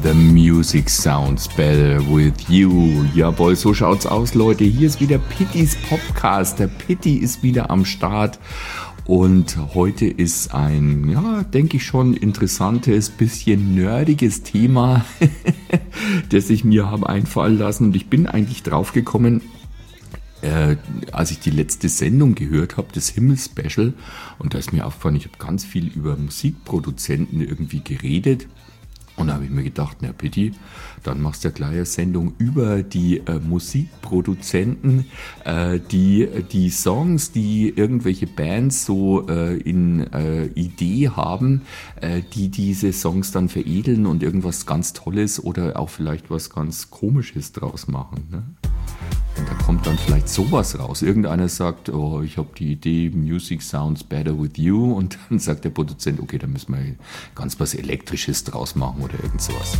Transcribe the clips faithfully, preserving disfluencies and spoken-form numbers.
The music sounds better with you. Jawohl, so schaut's aus, Leute. Hier ist wieder Pittys Podcast. Der Pitti ist wieder am Start. Und heute ist ein, ja, denke ich schon, interessantes, bisschen nerdiges Thema, das ich mir habe einfallen lassen. Und ich bin eigentlich drauf gekommen, Äh, als ich die letzte Sendung gehört habe, das Himmel-Special, und da ist mir aufgefallen, ich habe ganz viel über Musikproduzenten irgendwie geredet. Und da habe ich mir gedacht, na Pitti, dann machst du ja gleich eine Sendung über die äh, Musikproduzenten, äh, die die Songs, die irgendwelche Bands so äh, in äh, Idee haben, äh, die diese Songs dann veredeln und irgendwas ganz Tolles oder auch vielleicht was ganz Komisches draus machen, ne? Und da kommt dann vielleicht sowas raus. Irgendeiner sagt, oh, ich habe die Idee, Music sounds better with you. Und dann sagt der Produzent, okay, da müssen wir ganz was Elektrisches draus machen oder irgend sowas.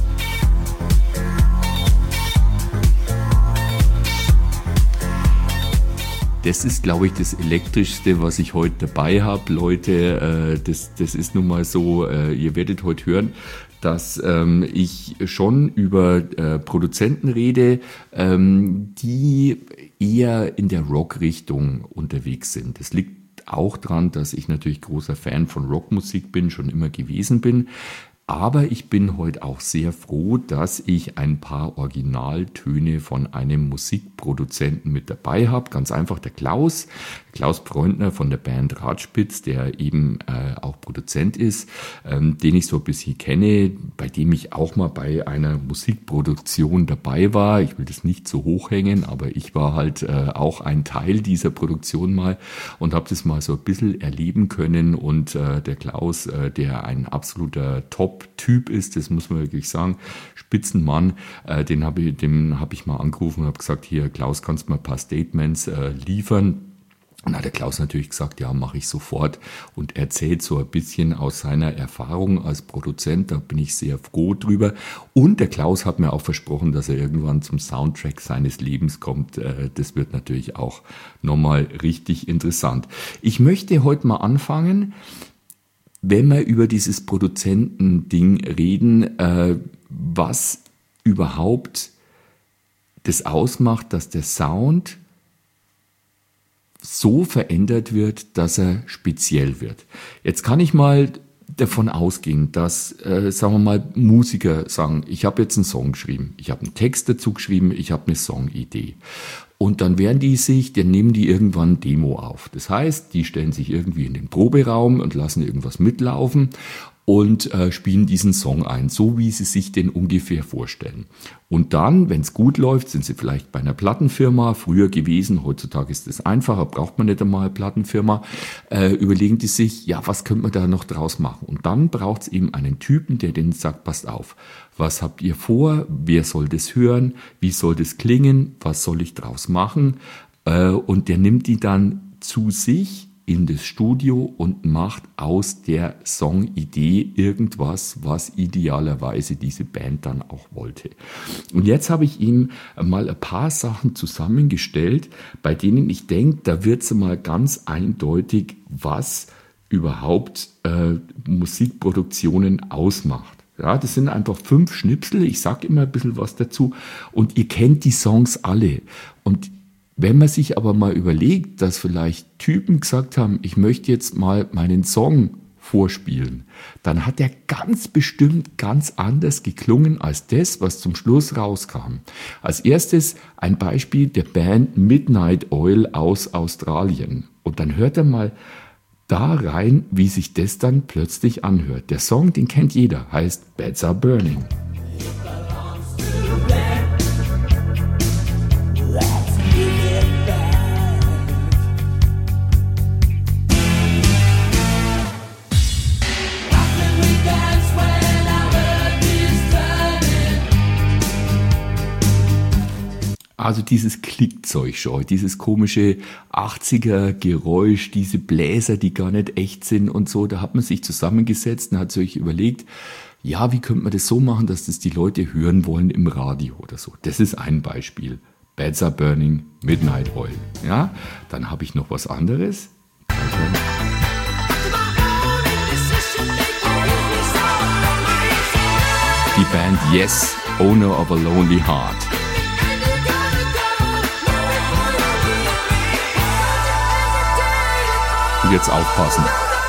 Das ist, glaube ich, das Elektrischste, was ich heute dabei habe, Leute. Das, das ist nun mal so, ihr werdet heute hören, dass ähm, ich schon über äh, Produzenten rede, ähm, die eher in der Rock-Richtung unterwegs sind. Das liegt auch daran, dass ich natürlich großer Fan von Rockmusik bin, schon immer gewesen bin. Aber ich bin heute auch sehr froh, dass ich ein paar Originaltöne von einem Musikproduzenten mit dabei habe. Ganz einfach der Klaus, Klaus Freundner von der Band Radspitz, der eben äh, auch Produzent ist, ähm, den ich so ein bisschen kenne, bei dem ich auch mal bei einer Musikproduktion dabei war. Ich will das nicht so hochhängen, aber ich war halt äh, auch ein Teil dieser Produktion mal und habe das mal so ein bisschen erleben können. Und äh, der Klaus, äh, der ein absoluter Top Typ ist, das muss man wirklich sagen, Spitzenmann, äh, den habe ich, dem habe ich mal angerufen und habe gesagt, hier Klaus, kannst du mal ein paar Statements äh, liefern? Und hat der Klaus natürlich gesagt, ja, mache ich sofort, und erzählt so ein bisschen aus seiner Erfahrung als Produzent, da bin ich sehr froh drüber. Und der Klaus hat mir auch versprochen, dass er irgendwann zum Soundtrack seines Lebens kommt. Äh, das wird natürlich auch nochmal richtig interessant. Ich möchte heute mal anfangen, wenn wir über dieses Produzentending reden, äh, was überhaupt das ausmacht, dass der Sound so verändert wird, dass er speziell wird. Jetzt kann ich mal davon ausgehen, dass, äh, sagen wir mal, Musiker sagen, ich habe jetzt einen Song geschrieben, ich habe einen Text dazu geschrieben, ich habe eine Songidee. Und dann werden die sich, dann nehmen die irgendwann Demo auf. Das heißt, die stellen sich irgendwie in den Proberaum und lassen irgendwas mitlaufen und äh, spielen diesen Song ein, so wie sie sich den ungefähr vorstellen. Und dann, wenn es gut läuft, sind sie vielleicht bei einer Plattenfirma, früher gewesen, heutzutage ist es einfacher, braucht man nicht einmal eine Plattenfirma, äh, überlegen die sich, ja, was könnte man da noch draus machen? Und dann braucht es eben einen Typen, der denen sagt, passt auf, was habt ihr vor, wer soll das hören, wie soll das klingen, was soll ich draus machen? Äh, und der nimmt die dann zu sich in das Studio und macht aus der Songidee irgendwas, was idealerweise diese Band dann auch wollte. Und jetzt habe ich ihm mal ein paar Sachen zusammengestellt, bei denen ich denke, da wird es mal ganz eindeutig, was überhaupt äh, Musikproduktionen ausmacht. Ja, das sind einfach fünf Schnipsel, ich sage immer ein bisschen was dazu, und ihr kennt die Songs alle. Und wenn man sich aber mal überlegt, dass vielleicht Typen gesagt haben, ich möchte jetzt mal meinen Song vorspielen, dann hat er ganz bestimmt ganz anders geklungen als das, was zum Schluss rauskam. Als erstes ein Beispiel der Band Midnight Oil aus Australien. Und dann hört er mal da rein, wie sich das dann plötzlich anhört. Der Song, den kennt jeder, heißt Beds Are Burning. Also dieses Klickzeug schon, dieses komische achtziger-Geräusch, diese Bläser, die gar nicht echt sind und so, da hat man sich zusammengesetzt und hat sich überlegt, ja, wie könnte man das so machen, dass das die Leute hören wollen im Radio oder so. Das ist ein Beispiel. Beds Are Burning, Midnight Oil. Ja, dann habe ich noch was anderes. Die Band Yes, Owner of a Lonely Heart. Und jetzt aufpassen.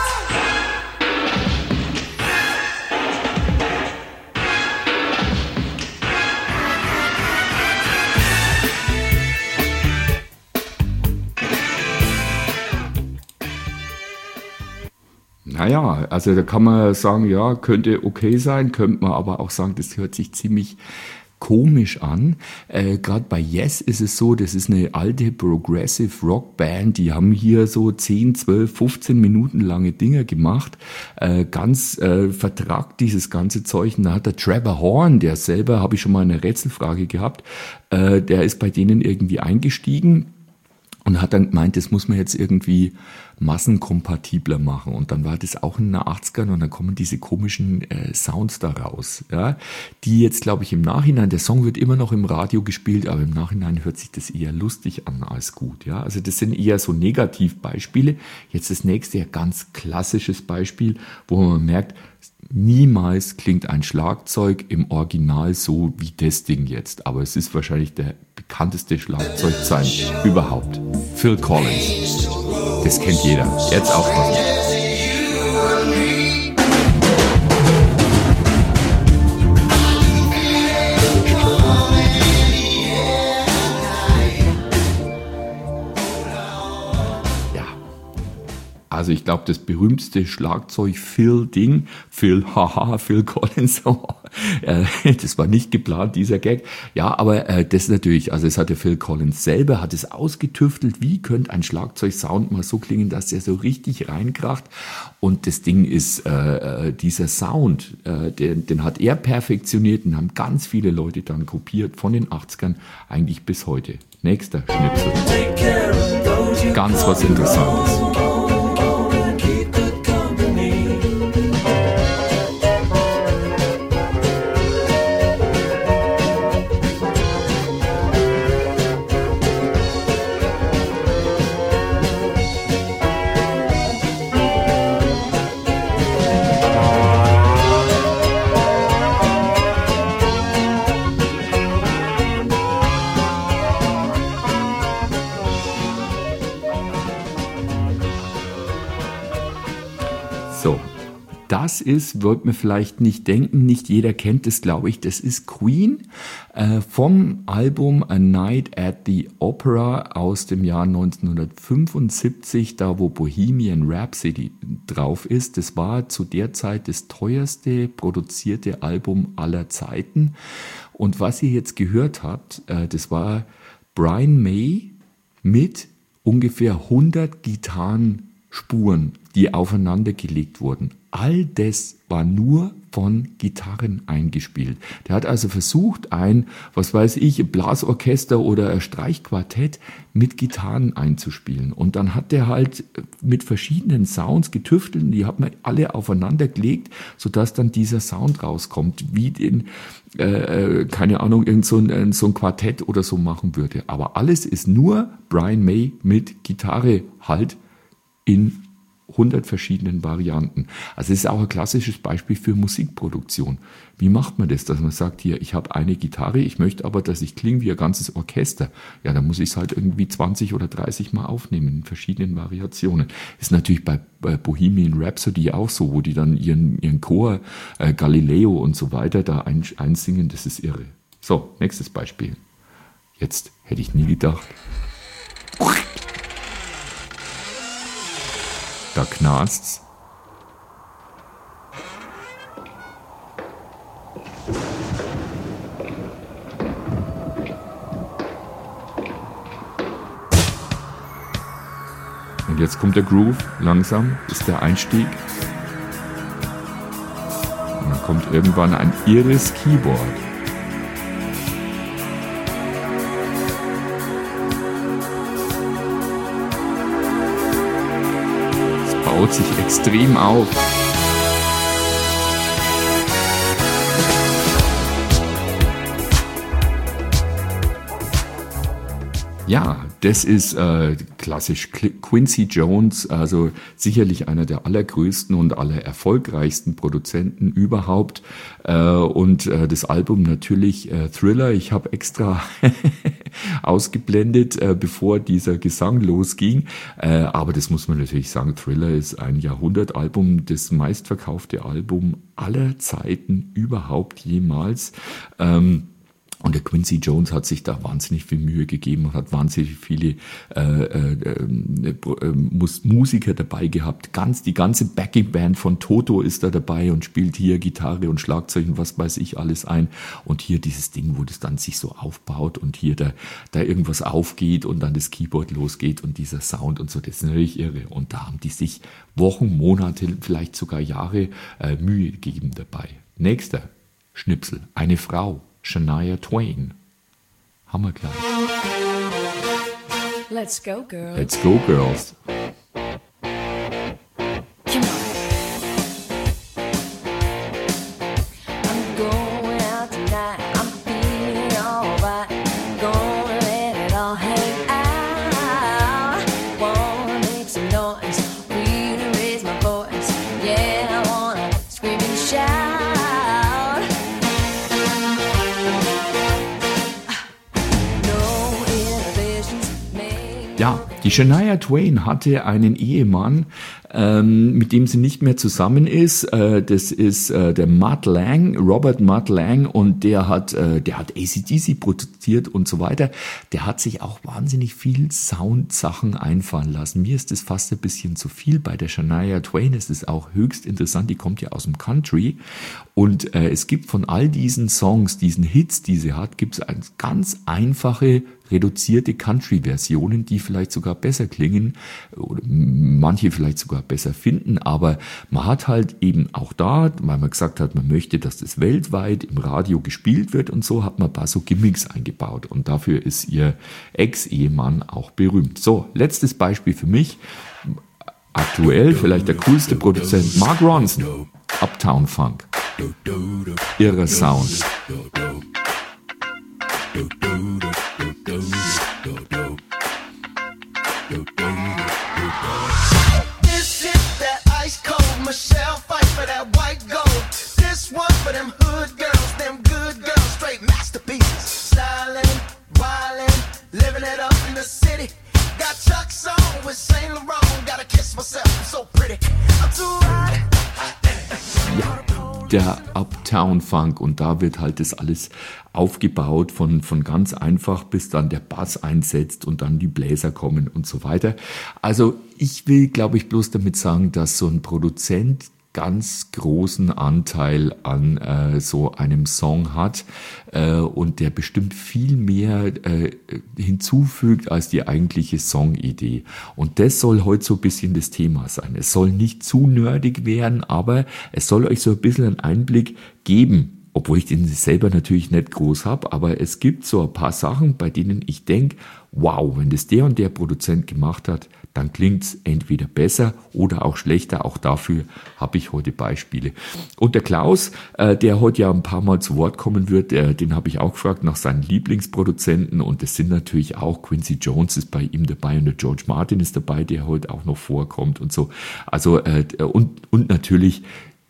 Naja, also da kann man sagen, ja, könnte okay sein, könnte man aber auch sagen, das hört sich ziemlich komisch an. Äh, Gerade bei Yes ist es so, das ist eine alte Progressive Rock Band, die haben hier so zehn, zwölf, fünfzehn Minuten lange Dinger gemacht, äh, ganz äh, vertragt dieses ganze Zeug. Und da hat der Trevor Horn, der selber, habe ich schon mal eine Rätselfrage gehabt, äh, der ist bei denen irgendwie eingestiegen und hat dann gemeint, das muss man jetzt irgendwie massenkompatibler machen. Und dann war das auch in den achtzigern und dann kommen diese komischen äh, Sounds da raus, ja, die jetzt, glaube ich, im Nachhinein, der Song wird immer noch im Radio gespielt, aber im Nachhinein hört sich das eher lustig an als gut, ja. Also das sind eher so Negativbeispiele. Jetzt das nächste, ja, ganz klassisches Beispiel, wo man merkt, niemals klingt ein Schlagzeug im Original so wie das Ding jetzt. Aber es ist wahrscheinlich der bekannteste Schlagzeugzeilen überhaupt. Phil Collins. Das kennt jeder. Jetzt aufpassen. Also ich glaube, das berühmteste Schlagzeug-Phil-Ding, Phil, haha, Phil Collins, äh, das war nicht geplant, dieser Gag. Ja, aber äh, das natürlich, also es hat der Phil Collins selber, hat es ausgetüftelt, wie könnte ein Schlagzeug-Sound mal so klingen, dass der so richtig reinkracht. Und das Ding ist, äh, dieser Sound, äh, den, den hat er perfektioniert und haben ganz viele Leute dann kopiert, von den achtzigern eigentlich bis heute. Nächster Schnipsel. Ganz was Interessantes. Das ist, wird man vielleicht nicht denken, nicht jeder kennt es, glaube ich, das ist Queen äh, vom Album A Night at the Opera aus dem Jahr neunzehnhundertfünfundsiebzig, da wo Bohemian Rhapsody drauf ist. Das war zu der Zeit das teuerste produzierte Album aller Zeiten. Und was ihr jetzt gehört habt, äh, das war Brian May mit ungefähr hundert Gitarrenspuren, die aufeinander gelegt wurden. All das war nur von Gitarren eingespielt. Der hat also versucht, ein, was weiß ich, Blasorchester oder ein Streichquartett mit Gitarren einzuspielen. Und dann hat der halt mit verschiedenen Sounds getüftelt und die hat man alle aufeinander gelegt, sodass dann dieser Sound rauskommt, wie den, äh, keine Ahnung, irgend so ein, so ein Quartett oder so machen würde. Aber alles ist nur Brian May mit Gitarre halt in hundert verschiedenen Varianten. Also es ist auch ein klassisches Beispiel für Musikproduktion. Wie macht man das, dass man sagt, hier, ich habe eine Gitarre, ich möchte aber, dass ich klinge wie ein ganzes Orchester. Ja, dann muss ich es halt irgendwie zwanzig oder dreißig Mal aufnehmen in verschiedenen Variationen. Ist natürlich bei, bei Bohemian Rhapsody auch so, wo die dann ihren, ihren Chor, äh, Galileo und so weiter da ein, einsingen, das ist irre. So, nächstes Beispiel. Jetzt hätte ich nie gedacht. Da knarst's. Und jetzt kommt der Groove, langsam ist der Einstieg. Und dann kommt irgendwann ein irres Keyboard. Baut sich extrem auf. Ja, das ist äh, klassisch Quincy Jones, also sicherlich einer der allergrößten und allererfolgreichsten Produzenten überhaupt. Äh, und äh, das Album natürlich äh, Thriller. Ich habe extra ausgeblendet, äh, bevor dieser Gesang losging. Äh, aber das muss man natürlich sagen, Thriller ist ein Jahrhundertalbum, das meistverkaufte Album aller Zeiten überhaupt jemals. Ähm, Und der Quincy Jones hat sich da wahnsinnig viel Mühe gegeben und hat wahnsinnig viele äh, äh, äh, Musiker dabei gehabt. Ganz die ganze Backing-Band von Toto ist da dabei und spielt hier Gitarre und Schlagzeug und was weiß ich alles ein. Und hier dieses Ding, wo das dann sich so aufbaut und hier da, da irgendwas aufgeht und dann das Keyboard losgeht und dieser Sound und so, das ist natürlich irre. Und da haben die sich Wochen, Monate, vielleicht sogar Jahre äh, Mühe gegeben dabei. Nächster Schnipsel, eine Frau. Shania Twain. Hammer gleich. Let's go, girls. Let's go, girls. Come on. I'm going out tonight. I'm feeling alright. Gonna let it all hang out. Wanna make some noise. Really raise my voice. Yeah, I wanna scream and shout. Ja, die Shania Twain hatte einen Ehemann, ähm, mit dem sie nicht mehr zusammen ist. Äh, das ist äh, der Mutt Lange, Robert Mutt Lange, und der hat, äh, der hat A C D C produziert und so weiter. Der hat sich auch wahnsinnig viel Soundsachen einfallen lassen. Mir ist das fast ein bisschen zu viel. Bei der Shania Twain ist es auch höchst interessant. Die kommt ja aus dem Country und äh, es gibt von all diesen Songs, diesen Hits, die sie hat, gibt es eine ganz einfache reduzierte Country-Versionen, die vielleicht sogar besser klingen oder manche vielleicht sogar besser finden, aber man hat halt eben auch da, weil man gesagt hat, man möchte, dass das weltweit im Radio gespielt wird und so, hat man ein paar so Gimmicks eingebaut und dafür ist ihr Ex-Ehemann auch berühmt. So, letztes Beispiel für mich, aktuell vielleicht der coolste Produzent, Mark Ronson, Uptown Funk, irrer Sound. This hit that ice cold Michelle fight for that white gold. This one for them hood girls, them good girls, straight masterpieces. Styling, wildin', living it up in the city. Got Chuck's on with Saint Laurent. Gotta kiss myself, I'm so pretty. I'm too hot. Ja, der Uptown Funk, und da wird halt das alles aufgebaut von, von ganz einfach, bis dann der Bass einsetzt und dann die Bläser kommen und so weiter. Also ich will, glaube ich, bloß damit sagen, dass so ein Produzent ganz großen Anteil an äh, so einem Song hat äh, und der bestimmt viel mehr äh, hinzufügt als die eigentliche Songidee. Und das soll heute so ein bisschen das Thema sein. Es soll nicht zu nerdig werden, aber es soll euch so ein bisschen einen Einblick geben, obwohl ich den selber natürlich nicht groß habe, aber es gibt so ein paar Sachen, bei denen ich denke, wow, wenn das der und der Produzent gemacht hat, dann klingt es entweder besser oder auch schlechter. Auch dafür habe ich heute Beispiele. Und der Klaus, äh, der heute ja ein paar Mal zu Wort kommen wird, äh, den habe ich auch gefragt nach seinen Lieblingsproduzenten. Und das sind natürlich auch, Quincy Jones ist bei ihm dabei und der George Martin ist dabei, der heute auch noch vorkommt und so. Also äh, und, und natürlich,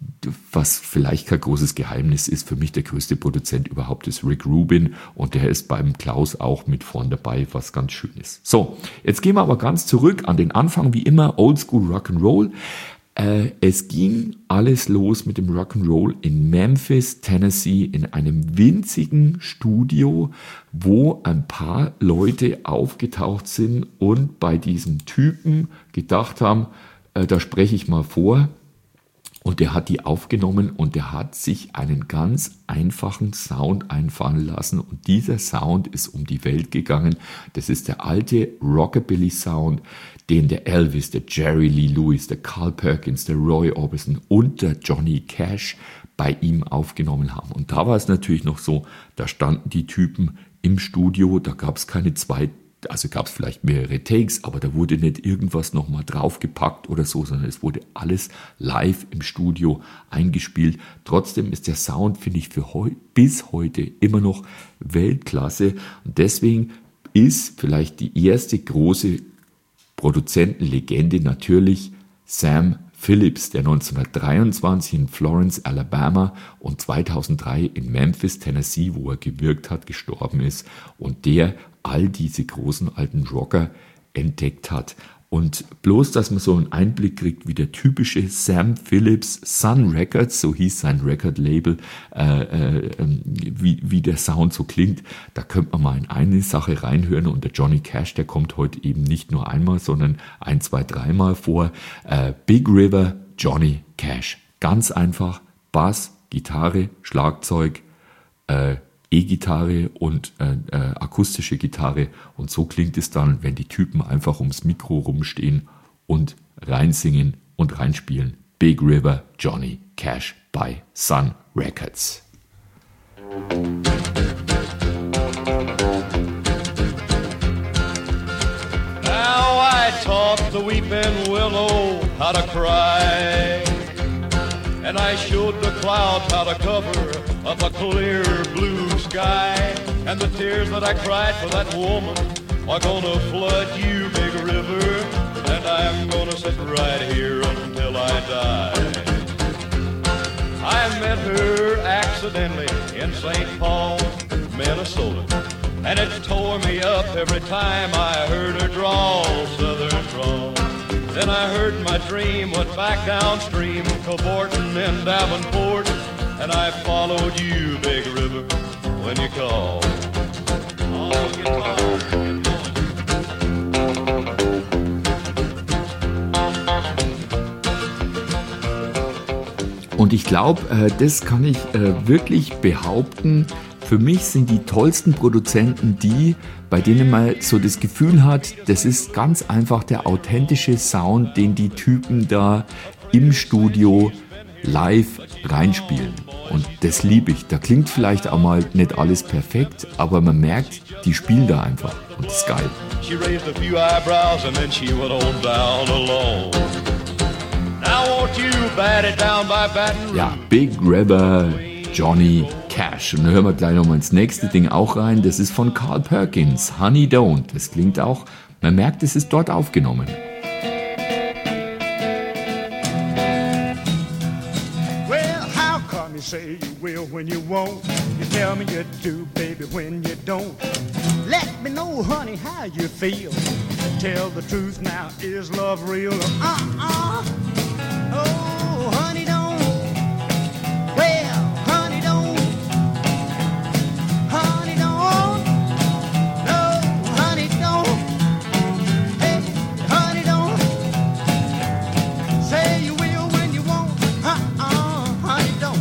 was vielleicht kein großes Geheimnis ist, für mich der größte Produzent überhaupt ist Rick Rubin und der ist beim Klaus auch mit vorn dabei, was ganz schön ist. So, jetzt gehen wir aber ganz zurück an den Anfang, wie immer, Oldschool Rock'n'Roll. Äh, es ging alles los mit dem Rock'n'Roll in Memphis, Tennessee, in einem winzigen Studio, wo ein paar Leute aufgetaucht sind und bei diesem Typen gedacht haben, äh, da spreche ich mal vor. Und der hat die aufgenommen und der hat sich einen ganz einfachen Sound einfallen lassen. Und dieser Sound ist um die Welt gegangen. Das ist der alte Rockabilly-Sound, den der Elvis, der Jerry Lee Lewis, der Carl Perkins, der Roy Orbison und der Johnny Cash bei ihm aufgenommen haben. Und da war es natürlich noch so, da standen die Typen im Studio, da gab es keine zwei, also gab es vielleicht mehrere Takes, aber da wurde nicht irgendwas nochmal draufgepackt oder so, sondern es wurde alles live im Studio eingespielt. Trotzdem ist der Sound, finde ich, für heu- bis heute immer noch Weltklasse. Und deswegen ist vielleicht die erste große Produzentenlegende natürlich Sam Phillips, der neunzehnhundertdreiundzwanzig in Florence, Alabama und zweitausenddrei in Memphis, Tennessee, wo er gewirkt hat, gestorben ist und der all diese großen alten Rocker entdeckt hat. Und bloß, dass man so einen Einblick kriegt, wie der typische Sam Phillips Sun Records, so hieß sein Record-Label, äh, äh, wie, wie der Sound so klingt, da könnte man mal in eine Sache reinhören. Und der Johnny Cash, der kommt heute eben nicht nur einmal, sondern ein, zwei, dreimal vor. Äh, Big River, Johnny Cash. Ganz einfach, Bass, Gitarre, Schlagzeug, äh, E-Gitarre und äh, äh, akustische Gitarre und so klingt es dann, wenn die Typen einfach ums Mikro rumstehen und reinsingen und reinspielen. Big River, Johnny Cash bei Sun Records. Now I taught the weeping willow how to cry, and I showed the clouds how to cover up a clear blue sky, and the tears that I cried for that woman are gonna flood you, Big River, and I'm gonna sit right here until I die. I met her accidentally in Saint Paul, Minnesota, and it tore me up every time I heard her drawl, southern drawl. Then I heard my dream went back downstream, cavorting in Davenport, and I followed you, Big River, when you called. Oh, get on, get Und ich glaube, äh, das kann ich äh, wirklich behaupten, für mich sind die tollsten Produzenten die, bei denen man so das Gefühl hat, das ist ganz einfach der authentische Sound, den die Typen da im Studio live reinspielen. Und das liebe ich. Da klingt vielleicht auch mal nicht alles perfekt, aber man merkt, die spielen da einfach. Und das ist geil. She raised a few eyebrows and then she went on down alone. Now won't you bat it down by Baton Rouge? Ja, Big River, Johnny Cash. Und dann hören wir gleich nochmal ins nächste Ding auch rein. Das ist von Carl Perkins, Honey Don't. Das klingt auch, man merkt, es ist dort aufgenommen. Well, how come you say you will when you won't? You tell me you do, baby, when you don't. Let me know, honey, how you feel. Tell the truth now, is love real? Uh-uh. Oh, honey, don't. Well, honey, don't. Honey, don't. No, honey, don't. Hey, honey, don't. Say you will when you won't. Uh-uh, honey, don't.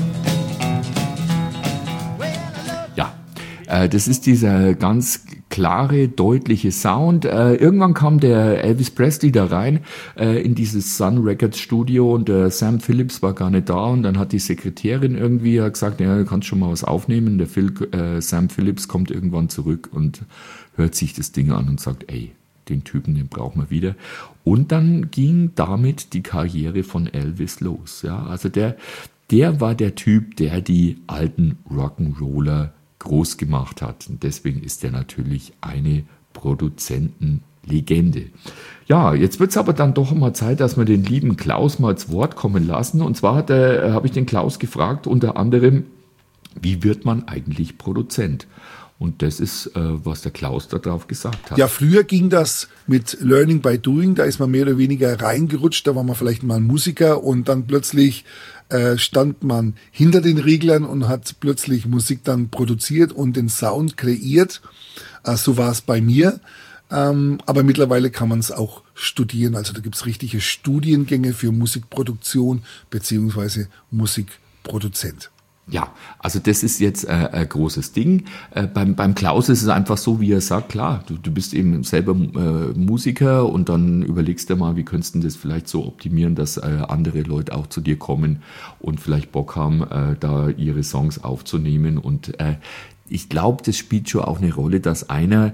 Well, I love Ja, äh, das ist dieser ganz klare, deutliche Sound. Äh, irgendwann kam der Elvis Presley da rein äh, in dieses Sun Records Studio und der Sam Phillips war gar nicht da und dann hat die Sekretärin irgendwie gesagt, ja, du kannst schon mal was aufnehmen. Der Phil, äh, Sam Phillips kommt irgendwann zurück und hört sich das Ding an und sagt, ey, den Typen, den brauchen wir wieder. Und dann ging damit die Karriere von Elvis los. Ja, also der, der war der Typ, der die alten Rock'n'Roller groß gemacht hat. Und deswegen ist er natürlich eine Produzentenlegende. Ja, jetzt wird es aber dann doch mal Zeit, dass wir den lieben Klaus mal zu Wort kommen lassen. Und zwar hat er, habe ich den Klaus gefragt, unter anderem, wie wird man eigentlich Produzent? Und das ist, äh, was der Klaus da drauf gesagt hat. Ja, früher ging das mit Learning by Doing, da ist man mehr oder weniger reingerutscht, da war man vielleicht mal ein Musiker und dann plötzlich äh, stand man hinter den Reglern und hat plötzlich Musik dann produziert und den Sound kreiert. Äh, so war es bei mir. Ähm, aber mittlerweile kann man es auch studieren. Also da gibt es richtige Studiengänge für Musikproduktion beziehungsweise Musikproduzent. Ja, also das ist jetzt äh, ein großes Ding. Äh, beim, beim Klaus ist es einfach so, wie er sagt, klar, du, du bist eben selber äh, Musiker und dann überlegst du mal, wie könntest du das vielleicht so optimieren, dass äh, andere Leute auch zu dir kommen und vielleicht Bock haben, äh, da ihre Songs aufzunehmen. Und äh, ich glaube, das spielt schon auch eine Rolle, dass einer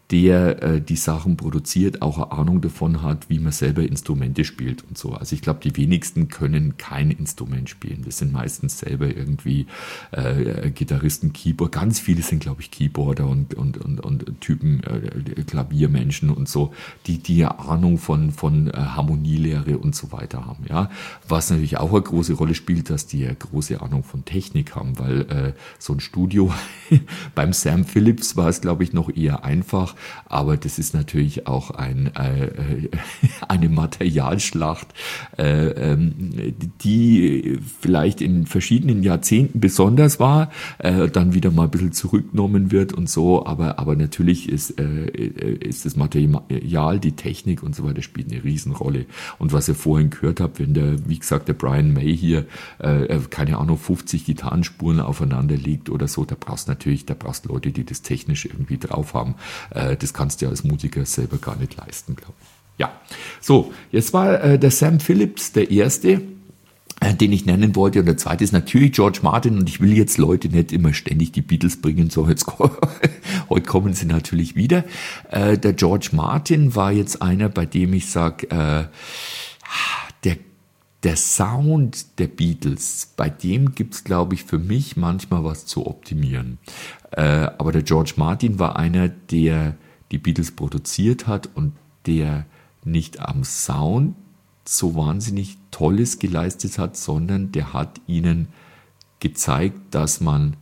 der äh, die Sachen produziert, auch eine Ahnung davon hat, wie man selber Instrumente spielt und so. Also ich glaube, die wenigsten können kein Instrument spielen. Das sind meistens selber irgendwie äh, Gitarristen, Keyboard. Ganz viele sind, glaube ich, Keyboarder und, und, und, und Typen, äh, Klaviermenschen und so, die die Ahnung von, von äh, Harmonielehre und so weiter haben. Ja? Was natürlich auch eine große Rolle spielt, dass die eine große Ahnung von Technik haben, weil äh, so ein Studio beim Sam Phillips war es, glaube ich, noch eher einfach, aber das ist natürlich auch ein, äh, eine Materialschlacht, äh, die vielleicht in verschiedenen Jahrzehnten besonders war, äh, dann wieder mal ein bisschen zurückgenommen wird und so, aber, aber natürlich ist, äh, ist das Material, die Technik und so weiter spielt eine Riesenrolle. Und was ihr vorhin gehört habt, wenn der, wie gesagt, der Brian May hier, äh, keine Ahnung, fünfzig Gitarrenspuren aufeinander legt oder so, da brauchst natürlich, da brauchst Leute, die das technisch irgendwie drauf haben. Äh, das kannst du als Musiker selber gar nicht leisten, glaube ich. Ja, so, jetzt war äh, der Sam Phillips der erste, äh, den ich nennen wollte, und der zweite ist natürlich George Martin, und ich will jetzt Leute nicht immer ständig die Beatles bringen, so jetzt heute kommen sie natürlich wieder. Äh, der George Martin war jetzt einer, bei dem ich sage, äh, der Der Sound der Beatles, bei dem gibt's, glaube ich, für mich manchmal was zu optimieren. Äh, aber der George Martin war einer, der die Beatles produziert hat und der nicht am Sound so wahnsinnig Tolles geleistet hat, sondern der hat ihnen gezeigt, dass man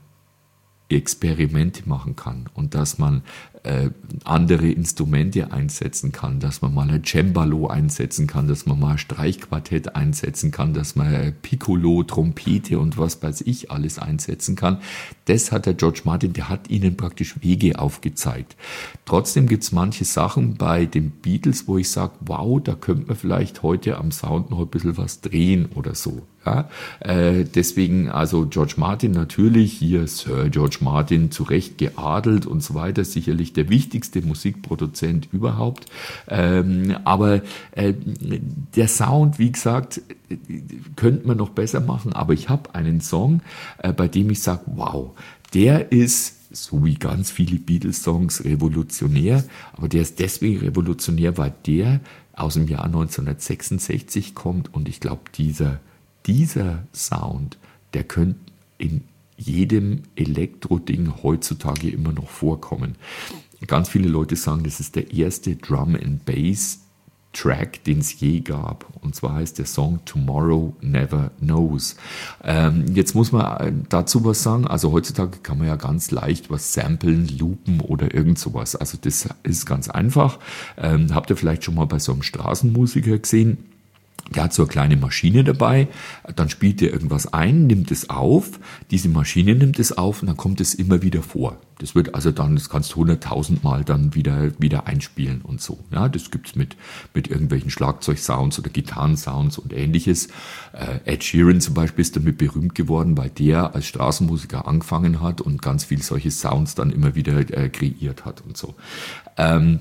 Experimente machen kann und dass man äh, andere Instrumente einsetzen kann, dass man mal ein Cembalo einsetzen kann, dass man mal ein Streichquartett einsetzen kann, dass man Piccolo, Trompete und was weiß ich alles einsetzen kann. Das hat der George Martin, der hat ihnen praktisch Wege aufgezeigt. Trotzdem gibt's manche Sachen bei den Beatles, wo ich sage, wow, da könnte man vielleicht heute am Sound noch ein bisschen was drehen oder so. Ja, äh, deswegen, also George Martin natürlich, hier Sir George Martin, zu Recht geadelt und so weiter, sicherlich der wichtigste Musikproduzent überhaupt. Ähm, aber äh, der Sound, wie gesagt, könnte man noch besser machen, aber ich habe einen Song, äh, bei dem ich sage, wow, der ist, so wie ganz viele Beatles-Songs, revolutionär, aber der ist deswegen revolutionär, weil der aus dem Jahr neunzehnhundertsechsundsechzig kommt, und ich glaube, dieser Dieser Sound, der könnte in jedem Elektro-Ding heutzutage immer noch vorkommen. Ganz viele Leute sagen, das ist der erste Drum and Bass Track, den es je gab. Und zwar heißt der Song Tomorrow Never Knows. Ähm, jetzt muss man dazu was sagen. Also heutzutage kann man ja ganz leicht was samplen, loopen oder irgend sowas. Also das ist ganz einfach. Ähm, habt ihr vielleicht schon mal bei so einem Straßenmusiker gesehen? Der hat so eine kleine Maschine dabei, dann spielt er irgendwas ein, nimmt es auf, diese Maschine nimmt es auf und dann kommt es immer wieder vor. Das wird also dann, das kannst du hunderttausend Mal dann wieder, wieder einspielen und so. Ja, das gibt's mit, mit irgendwelchen Schlagzeugsounds oder Gitarrensounds und ähnliches. Äh, Ed Sheeran zum Beispiel ist damit berühmt geworden, weil der als Straßenmusiker angefangen hat und ganz viel solche Sounds dann immer wieder äh, kreiert hat und so. Ähm,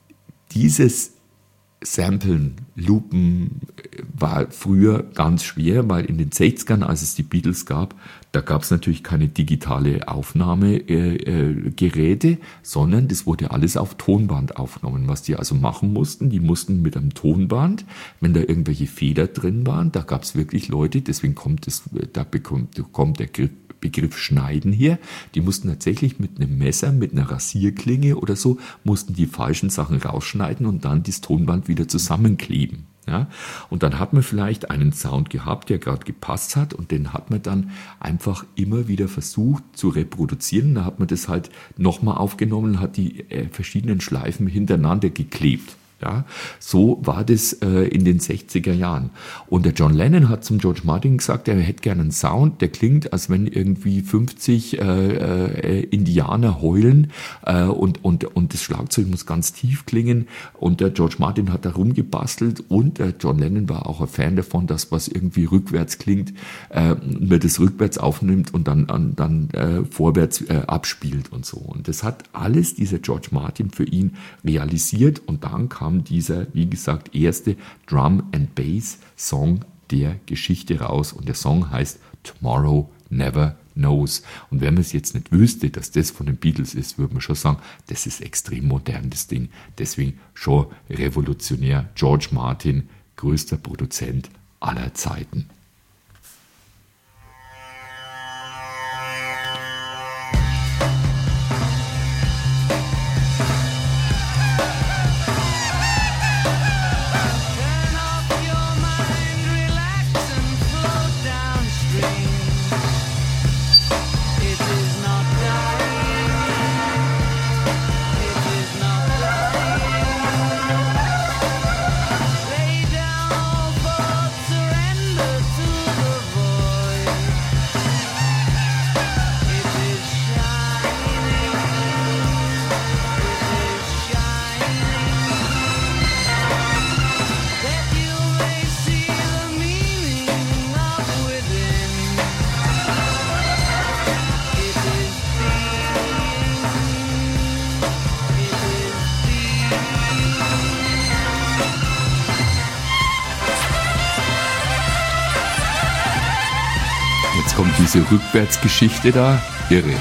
dieses Samplen, Loopen war früher ganz schwer, weil in den sechzigern, als es die Beatles gab, da gab es natürlich keine digitale Aufnahmegeräte, äh, äh, sondern das wurde alles auf Tonband aufgenommen. Was die also machen mussten, die mussten mit einem Tonband, wenn da irgendwelche Fehler drin waren, da gab es wirklich Leute, deswegen kommt es, da bekommt, kommt der Griff Begriff Schneiden hier, die mussten tatsächlich mit einem Messer, mit einer Rasierklinge oder so, mussten die falschen Sachen rausschneiden und dann das Tonband wieder zusammenkleben. Ja? Und dann hat man vielleicht einen Sound gehabt, der gerade gepasst hat, und den hat man dann einfach immer wieder versucht zu reproduzieren. Da hat man das halt nochmal aufgenommen, hat die äh, verschiedenen Schleifen hintereinander geklebt. Ja, so war das äh, in den sechziger Jahren. Und der John Lennon hat zum George Martin gesagt, er hätte gerne einen Sound, der klingt, als wenn irgendwie fünfzig äh, äh, Indianer heulen äh, und, und, und das Schlagzeug muss ganz tief klingen. Und der George Martin hat da rumgebastelt, und der John Lennon war auch ein Fan davon, dass was irgendwie rückwärts klingt, äh, man das rückwärts aufnimmt und dann, dann, dann äh, vorwärts äh, abspielt und so. Und das hat alles dieser George Martin für ihn realisiert, und dann kam dieser, wie gesagt, erste Drum and Bass Song der Geschichte raus, und der Song heißt Tomorrow Never Knows. Und wenn man es jetzt nicht wüsste, dass das von den Beatles ist, würde man schon sagen, das ist extrem modern, das Ding. Deswegen schon revolutionär. George Martin, größter Produzent aller Zeiten. Jetzt kommt diese Rückwärtsgeschichte da, irre.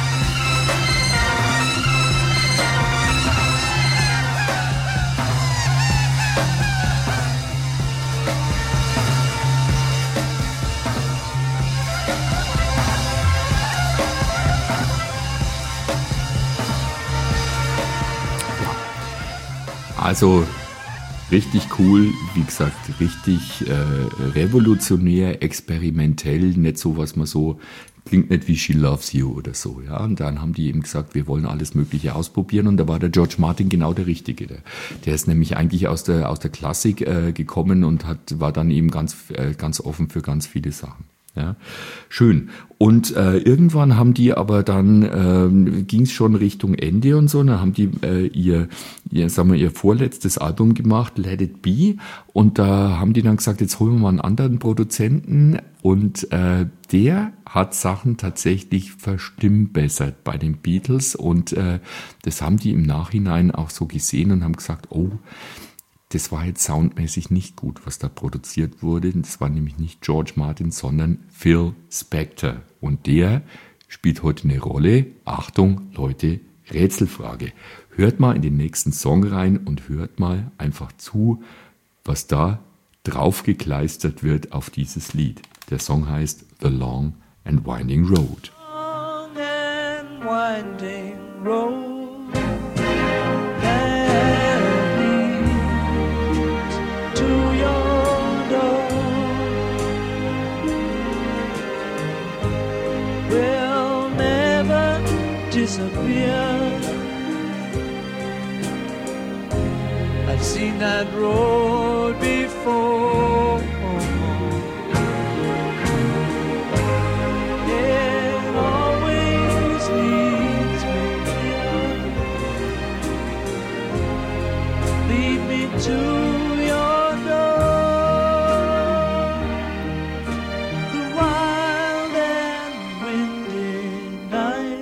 Also richtig cool, wie gesagt, richtig äh, revolutionär, experimentell, nicht so, was man so, klingt nicht wie She Loves You oder so, ja. Und dann haben die eben gesagt, wir wollen alles Mögliche ausprobieren, und da war der George Martin genau der Richtige. Der, der ist nämlich eigentlich aus der aus der Klassik äh, gekommen und hat war dann eben ganz äh, ganz offen für ganz viele Sachen. Ja, schön. Und äh, irgendwann haben die aber dann, äh, ging es schon Richtung Ende und so, dann haben die äh, ihr, ihr, sagen wir, ihr vorletztes Album gemacht, Let It Be, und da haben die dann gesagt, jetzt holen wir mal einen anderen Produzenten, und äh, der hat Sachen tatsächlich verstimmբessert bei den Beatles, und äh, das haben die im Nachhinein auch so gesehen und haben gesagt, oh, das war jetzt soundmäßig nicht gut, was da produziert wurde. Das war nämlich nicht George Martin, sondern Phil Spector. Und der spielt heute eine Rolle. Achtung, Leute, Rätselfrage. Hört mal in den nächsten Song rein und hört mal einfach zu, was da draufgekleistert wird auf dieses Lied. Der Song heißt The Long and Winding Road. Long and winding road. Disappear. I've seen that road before. It always leads me here. Lead me to your door. The wild and windy night.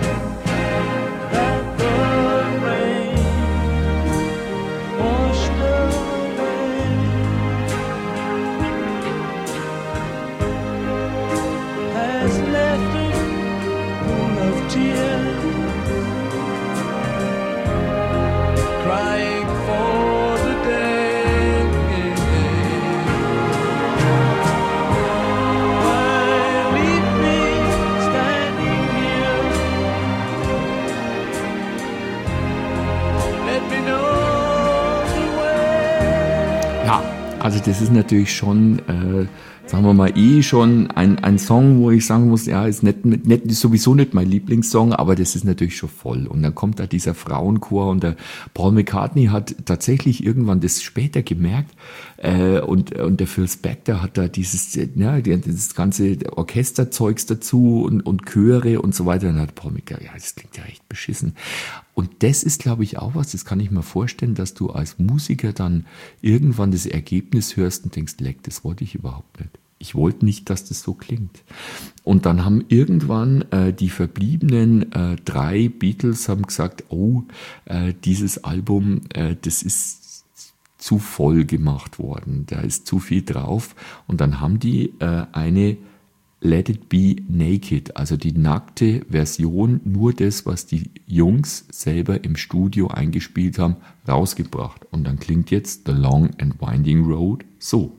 Also das ist natürlich schon, äh, sagen wir mal, eh schon ein, ein Song, wo ich sagen muss, ja, ist, nicht, nicht, ist sowieso nicht mein Lieblingssong, aber das ist natürlich schon voll. Und dann kommt da dieser Frauenchor, und der Paul McCartney hat tatsächlich irgendwann das später gemerkt, äh, und, und der Phil Spector hat da dieses, ja, dieses ganze Orchesterzeugs dazu und, und Chöre und so weiter. Und dann hat Paul McCartney, ja, das klingt ja echt beschissen. Und das ist, glaube ich, auch was, das kann ich mir vorstellen, dass du als Musiker dann irgendwann das Ergebnis hörst und denkst, leck, das wollte ich überhaupt nicht. Ich wollte nicht, dass das so klingt. Und dann haben irgendwann äh, die verbliebenen äh, drei Beatles haben gesagt, oh, äh, dieses Album, äh, das ist zu voll gemacht worden, da ist zu viel drauf. Und dann haben die äh, eine Let It Be Naked, also die nackte Version, nur das, was die Jungs selber im Studio eingespielt haben, rausgebracht. Und dann klingt jetzt The Long and Winding Road so.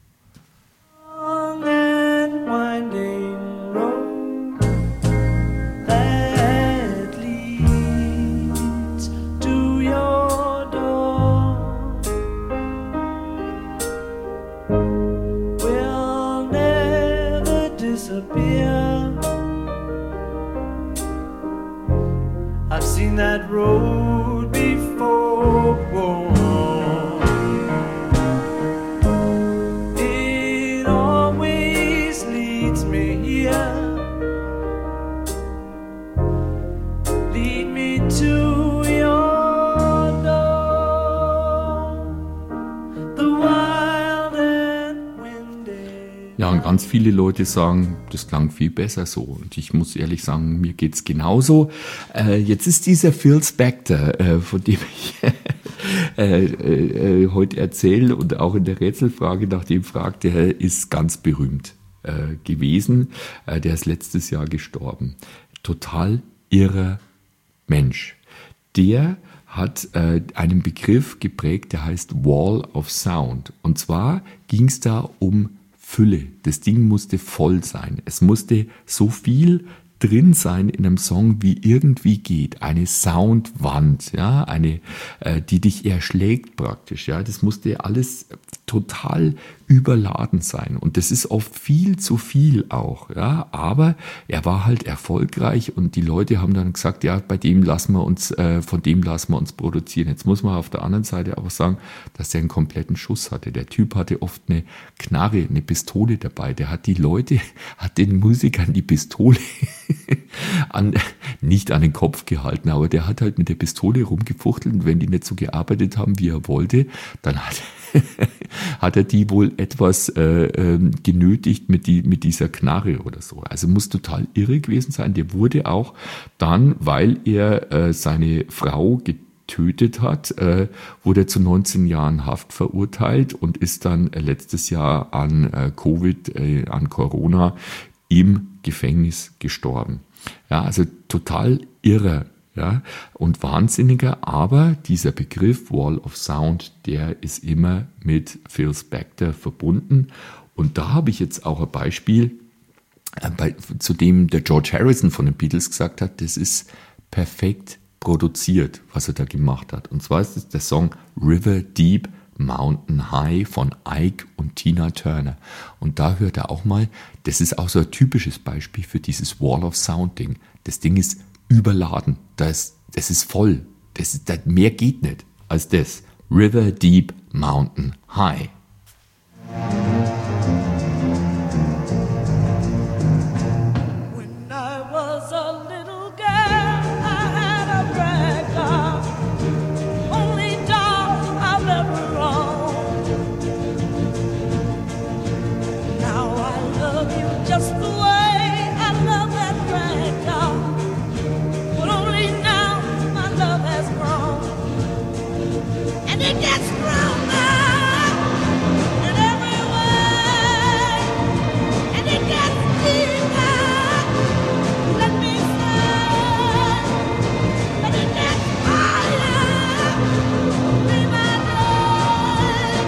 Long and winding road that leads to your door will never disappear. I've seen that road before. It always leads me here. Lead me to your door. The wild and windy. Ja, und ganz viele Leute sagen, das klang viel besser so. Und ich muss ehrlich sagen, mir geht's genauso. Äh, jetzt ist dieser Phil Spector, äh, von dem ich äh, äh, heute erzähle und auch in der Rätselfrage nach dem fragte, ist ganz berühmt äh, gewesen. Äh, der ist letztes Jahr gestorben. Total irrer Mensch. Der hat äh, einen Begriff geprägt, der heißt Wall of Sound. Und zwar ging es da um Fülle. Das Ding musste voll sein. Es musste so viel drin sein in einem Song, wie irgendwie geht. Eine Soundwand, ja, eine, äh, die dich erschlägt praktisch, ja. Das musste alles total überladen sein. Und das ist oft viel zu viel auch, ja. Aber er war halt erfolgreich und die Leute haben dann gesagt, ja, bei dem lassen wir uns, äh, von dem lassen wir uns produzieren. Jetzt muss man auf der anderen Seite aber sagen, dass er einen kompletten Schuss hatte. Der Typ hatte oft eine Knarre, eine Pistole dabei. Der hat die Leute, hat den Musikern die Pistole an, nicht an den Kopf gehalten, aber der hat halt mit der Pistole rumgefuchtelt und wenn die nicht so gearbeitet haben, wie er wollte, dann hat, hat er die wohl etwas äh, äh, genötigt mit, die, mit dieser Knarre oder so. Also muss total irre gewesen sein. Der wurde auch dann, weil er äh, seine Frau getötet hat, äh, wurde er zu neunzehn Jahren Haft verurteilt und ist dann äh, letztes Jahr an äh, Covid, äh, an Corona im Gefängnis gestorben. Ja, also total irre, ja, und wahnsinniger, aber dieser Begriff Wall of Sound, der ist immer mit Phil Spector verbunden. Und da habe ich jetzt auch ein Beispiel, äh, bei, zu dem der George Harrison von den Beatles gesagt hat, das ist perfekt produziert, was er da gemacht hat. Und zwar ist es der Song River Deep Mountain High von Ike und Tina Turner. Und da hört er auch mal, das ist auch so ein typisches Beispiel für dieses Wall of Sound Ding. Das Ding ist überladen. Das, das ist voll. Das ist, das, mehr geht nicht als das. River Deep Mountain High. When I was a little girl, I had a rag doll, only doll I've ever owned. Now I love you just the way I love that rag doll, but only now my love has grown, and it gets stronger in every way, and it gets deeper. Let me say, and it gets higher. Be my love.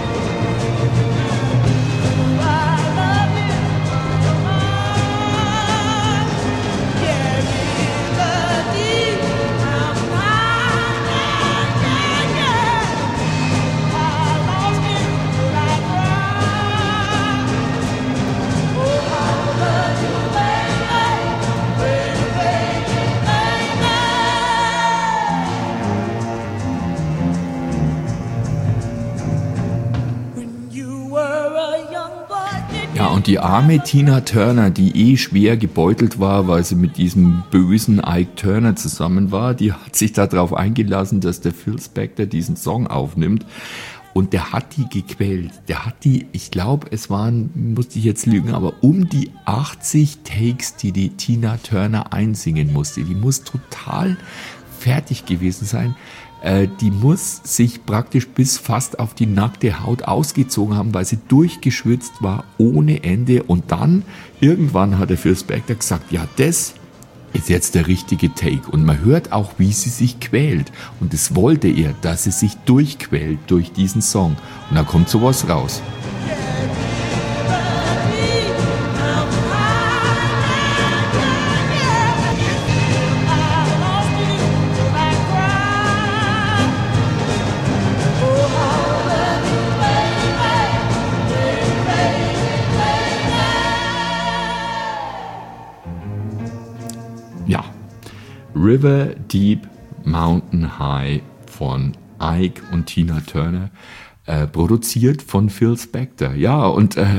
I love you so much. Yeah, river deep, I'm finding, yeah, yeah. I lost you like rock. Oh, I love you, baby, baby, baby. When you were a young boy, did Ja, und die arme Tina Turner, die eh schwer gebeutelt war, weil sie mit diesem bösen Ike Turner zusammen war, die hat sich darauf eingelassen, dass der Phil Spector diesen Song aufnimmt. Und der hat die gequält. Der hat die, ich glaube, es waren, musste ich jetzt lügen, aber um die achtzig Takes, die die Tina Turner einsingen musste. Die muss total fertig gewesen sein. Äh, die muss sich praktisch bis fast auf die nackte Haut ausgezogen haben, weil sie durchgeschwitzt war ohne Ende. Und dann, irgendwann hat der Phil Spector gesagt, ja, das ist jetzt der richtige Take. Und man hört auch, wie sie sich quält. Und das wollte er, dass sie sich durchquält durch diesen Song. Und dann kommt sowas raus. Ja, River Deep Mountain High von Ike und Tina Turner, äh, produziert von Phil Spector. Ja, und äh,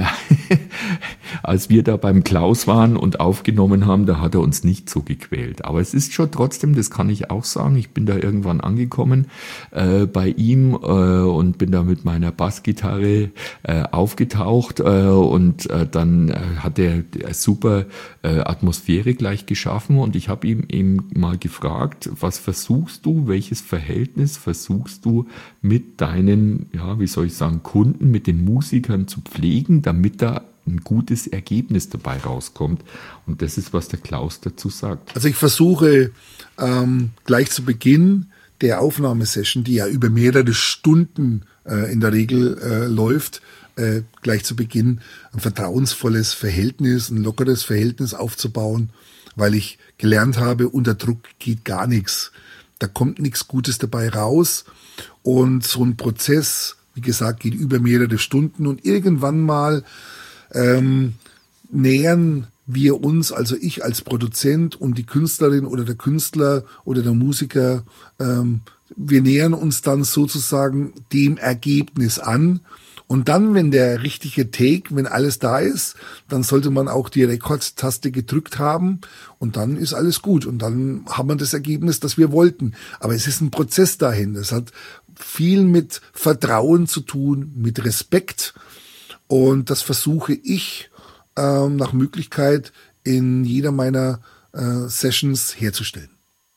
als wir da beim Klaus waren und aufgenommen haben, da hat er uns nicht so gequält. Aber es ist schon trotzdem, das kann ich auch sagen, ich bin da irgendwann angekommen äh, bei ihm äh, und bin da mit meiner Bassgitarre äh, aufgetaucht äh, und äh, dann äh, hat er eine super äh, Atmosphäre gleich geschaffen und ich habe ihm eben mal gefragt, was versuchst du, welches Verhältnis versuchst du mit deinen, ja, wie soll ich sagen, Kunden, mit den Musikern zu pflegen, damit da ein gutes Ergebnis dabei rauskommt. Und das ist, was der Klaus dazu sagt. Also ich versuche ähm, gleich zu Beginn der Aufnahmesession, die ja über mehrere Stunden äh, in der Regel äh, läuft, äh, gleich zu Beginn ein vertrauensvolles Verhältnis, ein lockeres Verhältnis aufzubauen, weil ich gelernt habe, unter Druck geht gar nichts. Da kommt nichts Gutes dabei raus. Und so ein Prozess, wie gesagt, geht über mehrere Stunden und irgendwann mal ähm, nähern wir uns, also ich als Produzent und die Künstlerin oder der Künstler oder der Musiker, ähm, wir nähern uns dann sozusagen dem Ergebnis an. Und dann, wenn der richtige Take, wenn alles da ist, dann sollte man auch die Rekordtaste gedrückt haben und dann ist alles gut. Und dann haben wir das Ergebnis, das wir wollten. Aber es ist ein Prozess dahin. Das hat viel mit Vertrauen zu tun, mit Respekt. Und das versuche ich ähm, nach Möglichkeit in jeder meiner äh, Sessions herzustellen.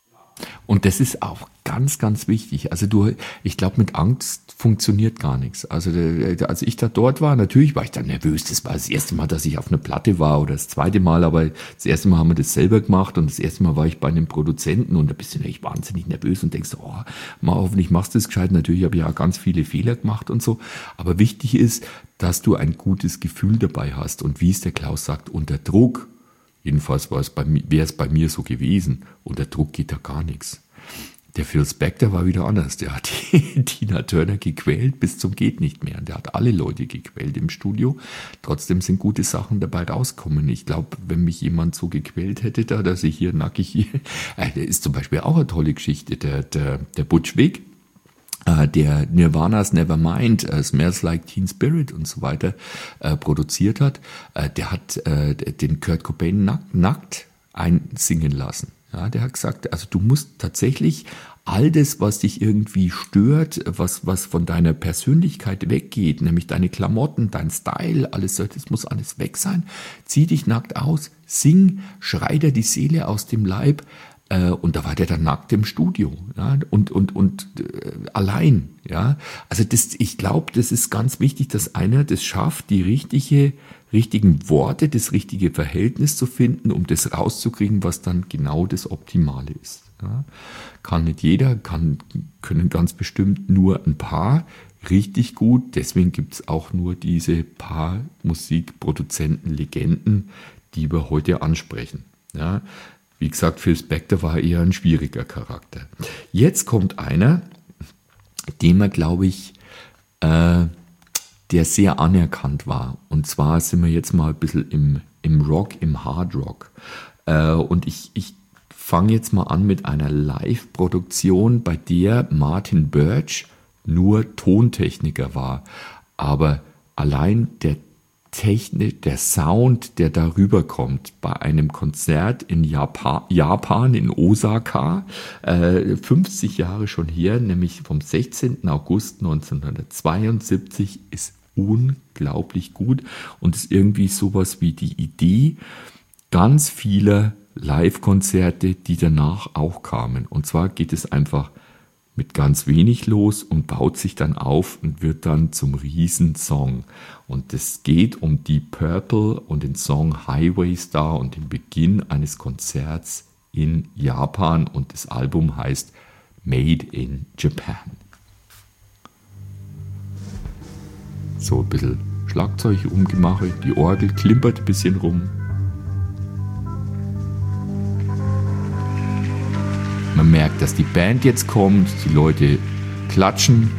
Und das ist auch ganz, ganz wichtig. Also du, ich glaube, mit Angst funktioniert gar nichts. Also als ich da dort war, natürlich war ich dann nervös. Das war das erste Mal, dass ich auf einer Platte war oder das zweite Mal, aber das erste Mal haben wir das selber gemacht und das erste Mal war ich bei einem Produzenten und da bist du natürlich wahnsinnig nervös und denkst, oh, mal hoffentlich machst du das gescheit. Natürlich habe ich auch ganz viele Fehler gemacht und so. Aber wichtig ist, dass du ein gutes Gefühl dabei hast. Und wie es der Klaus sagt, unter Druck, jedenfalls war es bei mir, wäre es bei mir so gewesen, unter Druck geht da gar nichts. Der Phil Spector war wieder anders. Der hat die Tina Turner gequält bis zum geht nicht mehr. Der hat alle Leute gequält im Studio. Trotzdem sind gute Sachen dabei rausgekommen. Ich glaube, wenn mich jemand so gequält hätte, da, dass ich hier nackig hier, äh, der ist zum Beispiel auch eine tolle Geschichte. Der, der, der Butch Vig, äh, der Nirvana's Nevermind, äh, Smells Like Teen Spirit und so weiter äh, produziert hat, äh, der hat äh, den Kurt Cobain nackt, nackt einsingen lassen. Ja, der hat gesagt, also du musst tatsächlich all das, was dich irgendwie stört, was, was von deiner Persönlichkeit weggeht, nämlich deine Klamotten, dein Style, alles, das muss alles weg sein. Zieh dich nackt aus, sing, schrei dir die Seele aus dem Leib. Äh, und da war der dann nackt im Studio, ja, und, und, und äh, allein, ja. Also das, ich glaube, das ist ganz wichtig, dass einer das schafft, die richtige richtigen Worte, das richtige Verhältnis zu finden, um das rauszukriegen, was dann genau das Optimale ist. Ja, kann nicht jeder, kann, können ganz bestimmt nur ein paar richtig gut. Deswegen gibt es auch nur diese paar Musikproduzenten, Legenden, die wir heute ansprechen. Ja, wie gesagt, Phil Spector war eher ein schwieriger Charakter. Jetzt kommt einer, den man, glaube ich, äh, der sehr anerkannt war. Und zwar sind wir jetzt mal ein bisschen im, im Rock, im Hard Rock. Äh, und ich, ich fange jetzt mal an mit einer Live-Produktion, bei der Martin Birch nur Tontechniker war. Aber allein der Technik, der Sound, der darüber kommt bei einem Konzert in Japan, Japan in Osaka, äh, fünfzig Jahre schon her, nämlich vom sechzehnten August neunzehnhundertzweiundsiebzig, ist unglaublich gut und ist irgendwie sowas wie die Idee ganz vieler Live-Konzerte, die danach auch kamen. Und zwar geht es einfach mit ganz wenig los und baut sich dann auf und wird dann zum Riesensong. Und es geht um Deep Purple und den Song Highway Star und den Beginn eines Konzerts in Japan. Und das Album heißt Made in Japan. So ein bisschen Schlagzeug umgemache, die Orgel klimpert ein bisschen rum. Man merkt, dass die Band jetzt kommt, die Leute klatschen.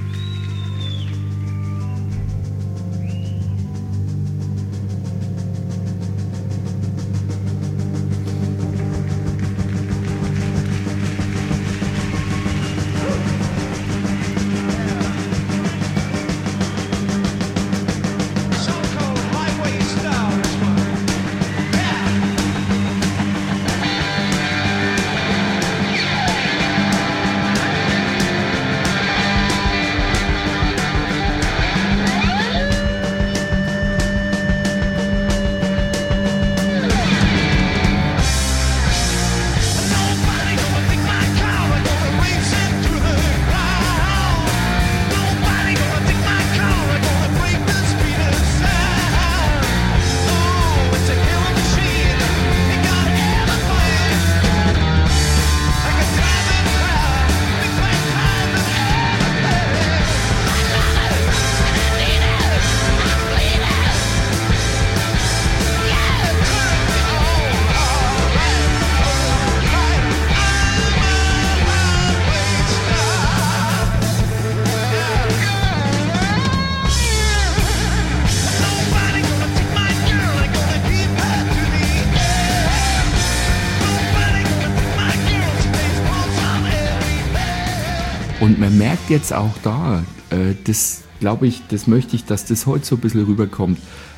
Und man merkt jetzt auch da, äh, das glaube ich, das möchte ich, dass das heute so ein bisschen rüberkommt.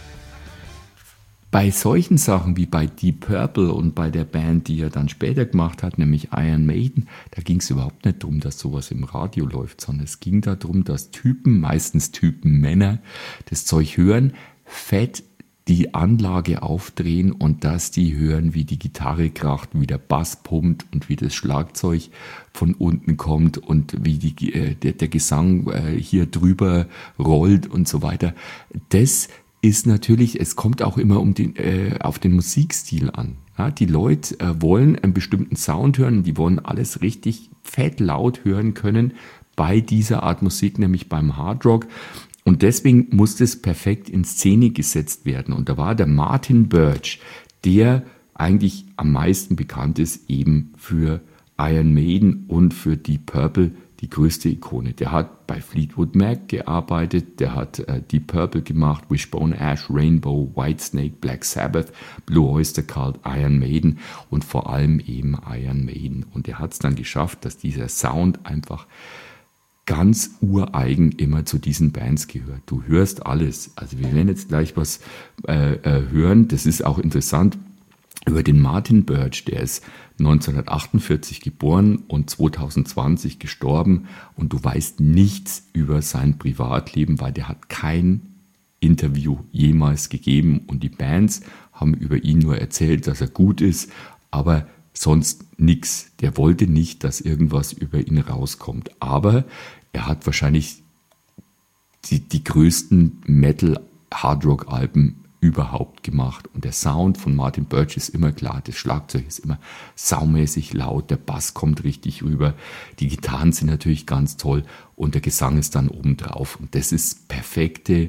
Bei solchen Sachen wie bei Deep Purple und bei der Band, die er dann später gemacht hat, nämlich Iron Maiden, da ging es überhaupt nicht darum, dass sowas im Radio läuft, sondern es ging darum, dass Typen, meistens Typen Männer, das Zeug hören, fett die Anlage aufdrehen und dass die hören, wie die Gitarre kracht, wie der Bass pumpt und wie das Schlagzeug von unten kommt und wie die, äh, der, der Gesang äh, hier drüber rollt und so weiter. Das ist natürlich, es kommt auch immer um den, äh, auf den Musikstil an. Ja, die Leute äh, wollen einen bestimmten Sound hören, die wollen alles richtig fett laut hören können bei dieser Art Musik, nämlich beim Hardrock. Und deswegen musste es perfekt in Szene gesetzt werden. Und da war der Martin Birch, der eigentlich am meisten bekannt ist eben für Iron Maiden und für Deep Purple, die größte Ikone. Der hat bei Fleetwood Mac gearbeitet, der hat äh, Deep Purple gemacht, Wishbone Ash, Rainbow, Whitesnake, Black Sabbath, Blue Oyster Cult, Iron Maiden und vor allem eben Iron Maiden. Und er hat es dann geschafft, dass dieser Sound einfach ganz ureigen immer zu diesen Bands gehört. Du hörst alles. Also wir werden jetzt gleich was äh, äh, hören. Das ist auch interessant über den Martin Birch. Der ist neunzehnhundertachtundvierzig geboren und zweitausendzwanzig gestorben. Und du weißt nichts über sein Privatleben, weil der hat kein Interview jemals gegeben. Und die Bands haben über ihn nur erzählt, dass er gut ist, aber sonst nix. Der wollte nicht, dass irgendwas über ihn rauskommt. Aber er hat wahrscheinlich die, die größten Metal-Hardrock-Alben überhaupt gemacht. Und der Sound von Martin Birch ist immer klar. Das Schlagzeug ist immer saumäßig laut. Der Bass kommt richtig rüber. Die Gitarren sind natürlich ganz toll. Und der Gesang ist dann obendrauf. Und das ist perfekte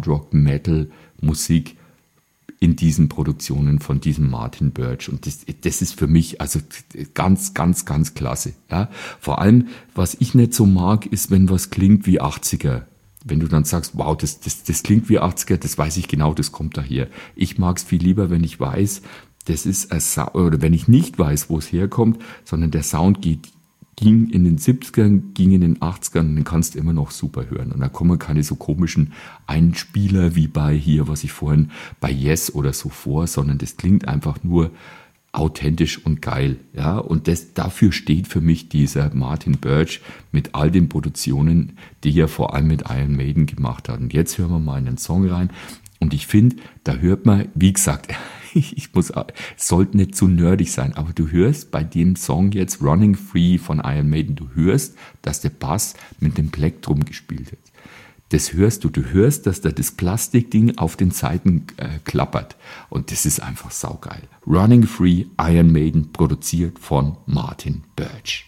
Hardrock-Metal-Musik in diesen Produktionen von diesem Martin Birch. Und das, das ist für mich also ganz, ganz, ganz klasse. Ja? Vor allem, was ich nicht so mag, ist, wenn was klingt wie achtziger. Wenn du dann sagst, wow, das, das, das klingt wie achtziger, das weiß ich genau, das kommt daher. Ich mag es viel lieber, wenn ich weiß, das ist ein Sound, oder wenn ich nicht weiß, wo es herkommt, sondern der Sound geht ging in den siebzigern, ging in den achtzigern und den kannst du immer noch super hören. Und da kommen keine so komischen Einspieler wie bei hier, was ich vorhin bei Yes oder so vor, sondern das klingt einfach nur authentisch und geil. Ja, und das, dafür steht für mich dieser Martin Birch mit all den Produktionen, die er vor allem mit Iron Maiden gemacht hat. Und jetzt hören wir mal in den Song rein. Und ich finde, da hört man, wie gesagt, ich muss, es sollte nicht zu nerdig sein, aber du hörst bei dem Song jetzt Running Free von Iron Maiden, du hörst, dass der Bass mit dem Plektrum gespielt wird. Das hörst du, du hörst, dass da das Plastikding auf den Seiten äh, klappert. Und das ist einfach saugeil. Running Free, Iron Maiden, produziert von Martin Birch.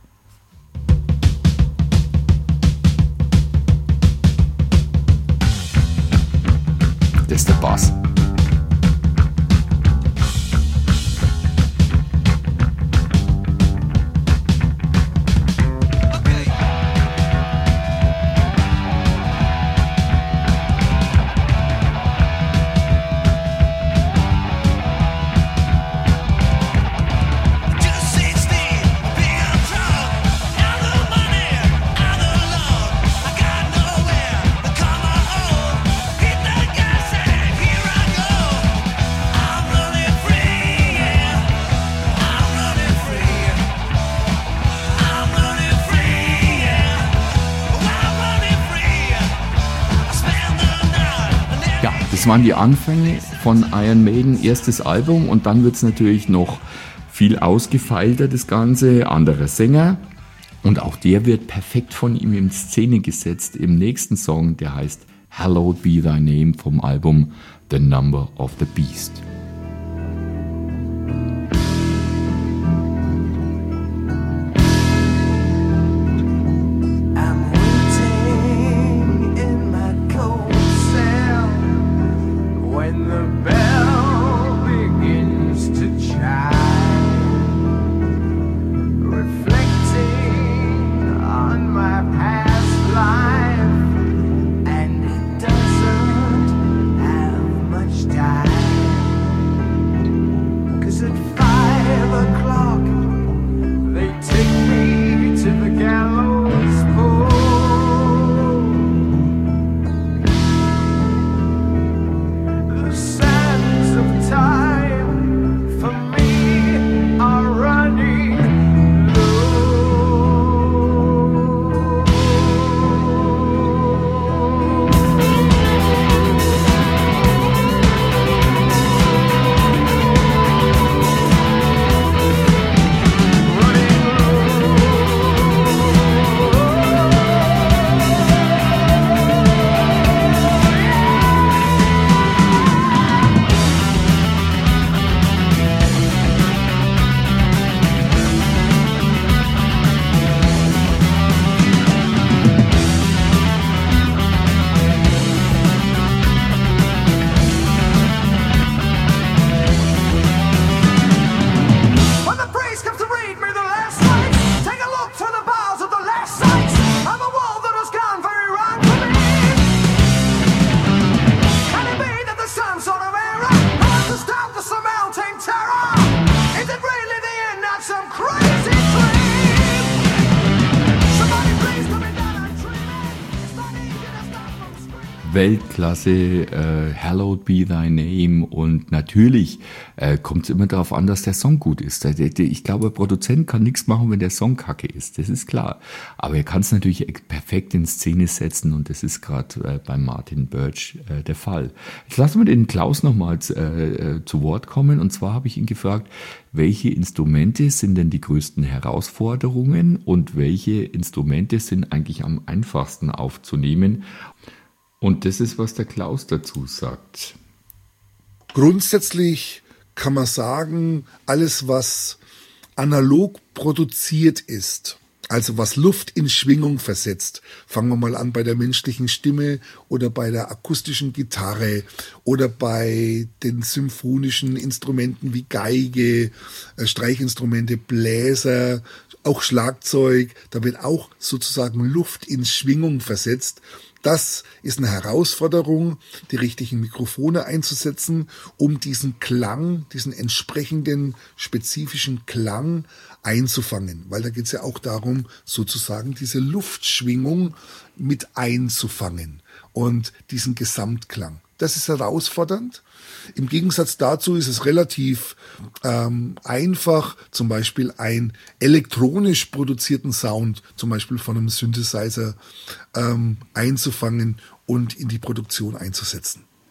Das ist der Bass. Das waren die Anfänge von Iron Maiden, erstes Album, und dann wird es natürlich noch viel ausgefeilter, das Ganze, anderer Sänger, und auch der wird perfekt von ihm in Szene gesetzt im nächsten Song, der heißt Hallowed Be Thy Name vom Album The Number of the Beast. Weltklasse, äh, Hallowed Be Thy Name, und natürlich äh, kommt es immer darauf an, dass der Song gut ist. Der, der, ich glaube, ein Produzent kann nichts machen, wenn der Song kacke ist, das ist klar. Aber er kann es natürlich perfekt in Szene setzen, und das ist gerade äh, bei Martin Birch äh, der Fall. Jetzt lassen wir den Klaus nochmal äh, zu Wort kommen, und zwar habe ich ihn gefragt, welche Instrumente sind denn die größten Herausforderungen und welche Instrumente sind eigentlich am einfachsten aufzunehmen? Und das ist, was der Klaus dazu sagt. Grundsätzlich kann man sagen, alles, was analog produziert ist, also was Luft in Schwingung versetzt, fangen wir mal an bei der menschlichen Stimme oder bei der akustischen Gitarre oder bei den symphonischen Instrumenten wie Geige, Streichinstrumente, Bläser, auch Schlagzeug, da wird auch sozusagen Luft in Schwingung versetzt. Das ist eine Herausforderung, die richtigen Mikrofone einzusetzen, um diesen Klang, diesen entsprechenden spezifischen Klang einzufangen. Weil da geht es ja auch darum, sozusagen diese Luftschwingung mit einzufangen und diesen Gesamtklang. Das ist herausfordernd. Im Gegensatz dazu ist es relativ ähm, einfach, zum Beispiel einen elektronisch produzierten Sound, zum Beispiel von einem Synthesizer, ähm, einzufangen und in die Produktion einzusetzen.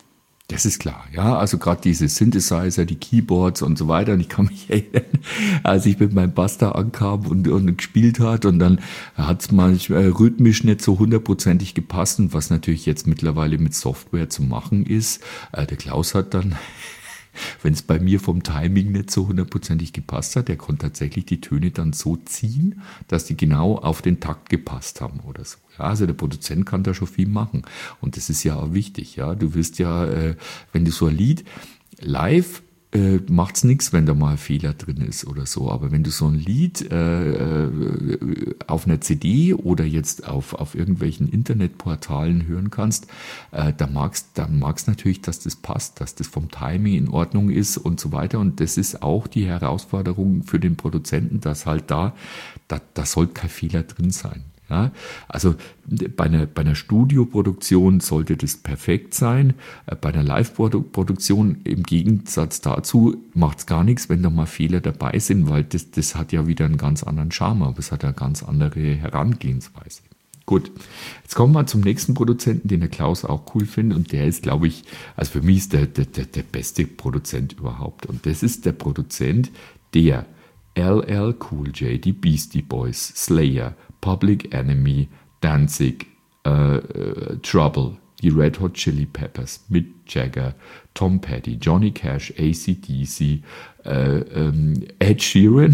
Das ist klar, ja. Also gerade diese Synthesizer, die Keyboards und so weiter. Und ich kann mich erinnern, als ich mit meinem Bass da ankam und, und gespielt hat und dann hat es manchmal rhythmisch nicht so hundertprozentig gepasst. Und was natürlich jetzt mittlerweile mit Software zu machen ist, äh, der Klaus hat dann, wenn es bei mir vom Timing nicht so hundertprozentig gepasst hat, der konnte tatsächlich die Töne dann so ziehen, dass die genau auf den Takt gepasst haben oder so. Ja, also der Produzent kann da schon viel machen. Und das ist ja auch wichtig. Ja, du wirst ja, äh, wenn du so ein Lied live äh, macht's nichts, wenn da mal ein Fehler drin ist oder so. Aber wenn du so ein Lied äh, äh, auf einer C D oder jetzt auf, auf irgendwelchen Internetportalen hören kannst, äh, da magst, dann magst natürlich, dass das passt, dass das vom Timing in Ordnung ist und so weiter. Und das ist auch die Herausforderung für den Produzenten, dass halt da, da, da soll kein Fehler drin sein. Ja, also bei einer, bei einer Studioproduktion sollte das perfekt sein. Bei einer Live-Produktion im Gegensatz dazu macht es gar nichts, wenn da mal Fehler dabei sind, weil das, das hat ja wieder einen ganz anderen Charme, aber es hat eine ganz andere Herangehensweise. Gut, jetzt kommen wir zum nächsten Produzenten, den der Klaus auch cool findet und der ist, glaube ich, also für mich ist der, der, der, der beste Produzent überhaupt und das ist der Produzent, der L L Cool J, die Beastie Boys, Slayer, Public Enemy, Danzig, äh, äh, Trouble, die Red Hot Chili Peppers, Mick Jagger, Tom Petty, Johnny Cash, A C D C, äh, ähm, Ed Sheeran,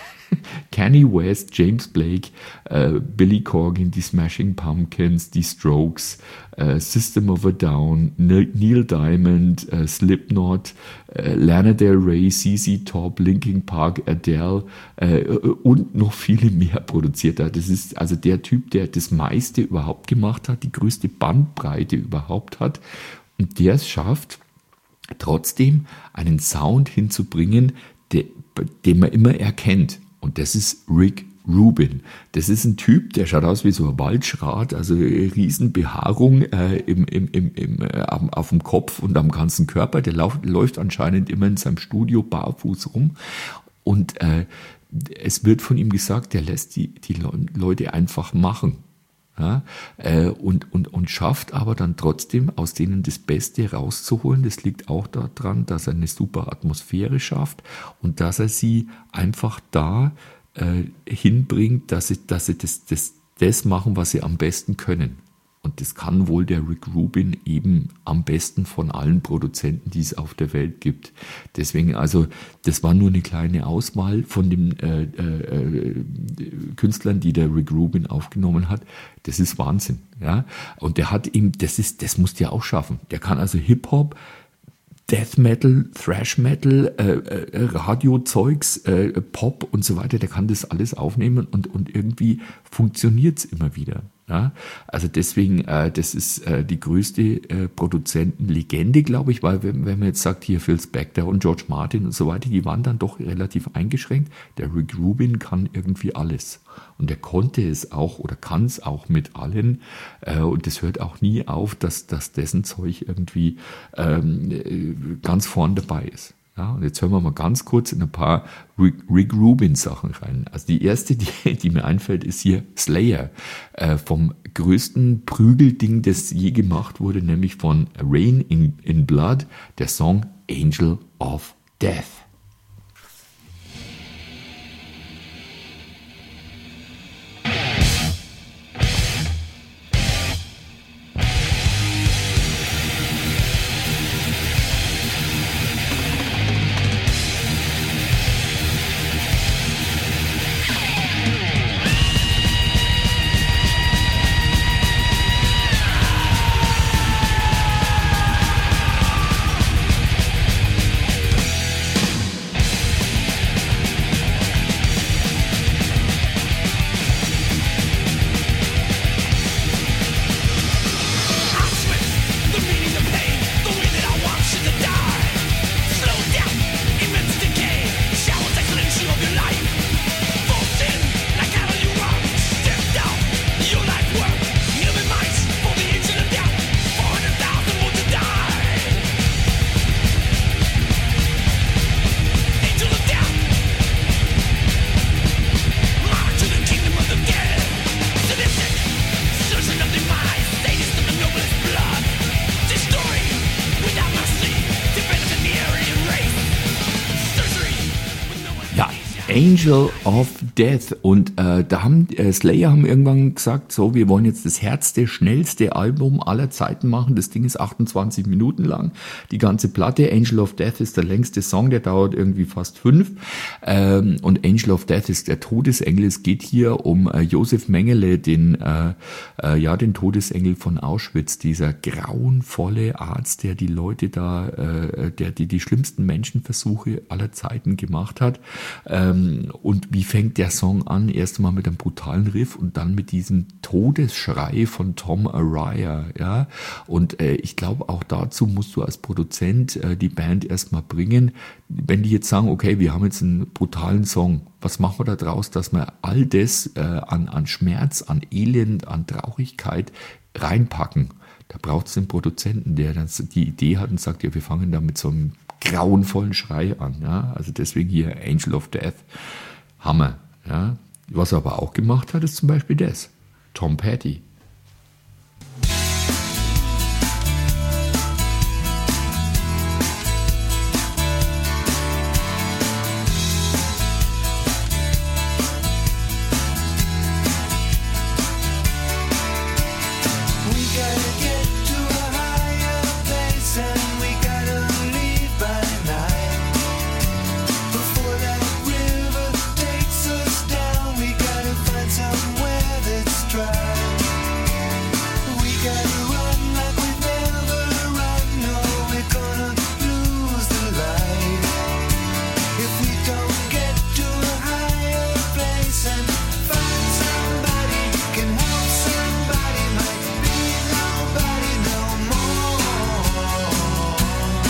Kanye West, James Blake, äh, Billy Corgan, die Smashing Pumpkins, die Strokes, äh, System of a Down, Neil Diamond, äh, Slipknot, äh, Lana Del Rey, C C Top, Linkin Park, Adele äh, und noch viele mehr produziert hat. Das ist also der Typ, der das meiste überhaupt gemacht hat, die größte Bandbreite überhaupt hat und der es schafft, trotzdem einen Sound hinzubringen, der, den man immer erkennt. Und das ist Rick Rubin. Das ist ein Typ, der schaut aus wie so ein Waldschrat, also riesen Behaarung äh, im, im, im, im, äh, auf dem Kopf und am ganzen Körper. Der lauf, läuft anscheinend immer in seinem Studio barfuß rum. Und äh, es wird von ihm gesagt, der lässt die, die Leute einfach machen. Ja, äh, und, und, und schafft aber dann trotzdem aus denen das Beste rauszuholen. Das liegt auch daran, dass er eine super Atmosphäre schafft und dass er sie einfach da äh, hinbringt, dass sie, dass sie das, das, das machen, was sie am besten können. Und das kann wohl der Rick Rubin eben am besten von allen Produzenten, die es auf der Welt gibt. Deswegen, also, das war nur eine kleine Auswahl von den äh, äh, Künstlern, die der Rick Rubin aufgenommen hat. Das ist Wahnsinn, ja. Und der hat ihm, das ist, das muss der auch schaffen. Der kann also Hip-Hop, Death Metal, Thrash Metal, äh, äh, Radio-Zeugs, äh, Pop und so weiter, der kann das alles aufnehmen und, und irgendwie funktioniert's immer wieder. Ja? Also deswegen, äh, das ist äh, die größte äh, Produzentenlegende, glaube ich, weil wenn, wenn man jetzt sagt, hier Phil Spector und George Martin und so weiter, die waren dann doch relativ eingeschränkt. Der Rick Rubin kann irgendwie alles. Und er konnte es auch oder kann es auch mit allen. Äh, und das hört auch nie auf, dass, dass dessen Zeug irgendwie ähm, ganz vorn dabei ist. Ja, und jetzt hören wir mal ganz kurz in ein paar Rick, Rick Rubin Sachen rein. Also die erste, die, die mir einfällt, ist hier Slayer. Äh, vom größten Prügelding, das je gemacht wurde, nämlich von Rain in, in Blood, der Song Angel of Death. Angel of Death. Und äh, da haben äh, Slayer haben irgendwann gesagt, so, wir wollen jetzt das härteste, schnellste Album aller Zeiten machen. Das Ding ist achtundzwanzig Minuten lang. Die ganze Platte. Angel of Death ist der längste Song, der dauert irgendwie fast fünf. Ähm, und Angel of Death ist der Todesengel. Es geht hier um äh, Josef Mengele, den äh, äh, ja den Todesengel von Auschwitz, dieser grauenvolle Arzt, der die Leute da, äh, der die die schlimmsten Menschenversuche aller Zeiten gemacht hat. Ähm, Und wie fängt der Song an? Erst mal mit einem brutalen Riff und dann mit diesem Todesschrei von Tom Araya, ja. Und äh, ich glaube, auch dazu musst du als Produzent äh, die Band erstmal bringen. Wenn die jetzt sagen, okay, wir haben jetzt einen brutalen Song, was machen wir da draus, dass wir all das äh, an, an Schmerz, an Elend, an Traurigkeit reinpacken? Da braucht es den Produzenten, der dann die Idee hat und sagt, ja, wir fangen da mit so einem grauenvollen Schrei an. Ja? Also deswegen hier Angel of Death, Hammer. Ja? Was er aber auch gemacht hat, ist zum Beispiel das, Tom Petty. We gotta get to a higher place and we gotta leave by night. Before that river takes us down, we gotta find somewhere that's dry. We gotta run like we've never run, no, we're gonna lose the light. If we don't get to a higher place and find somebody, can help somebody, might be nobody no more.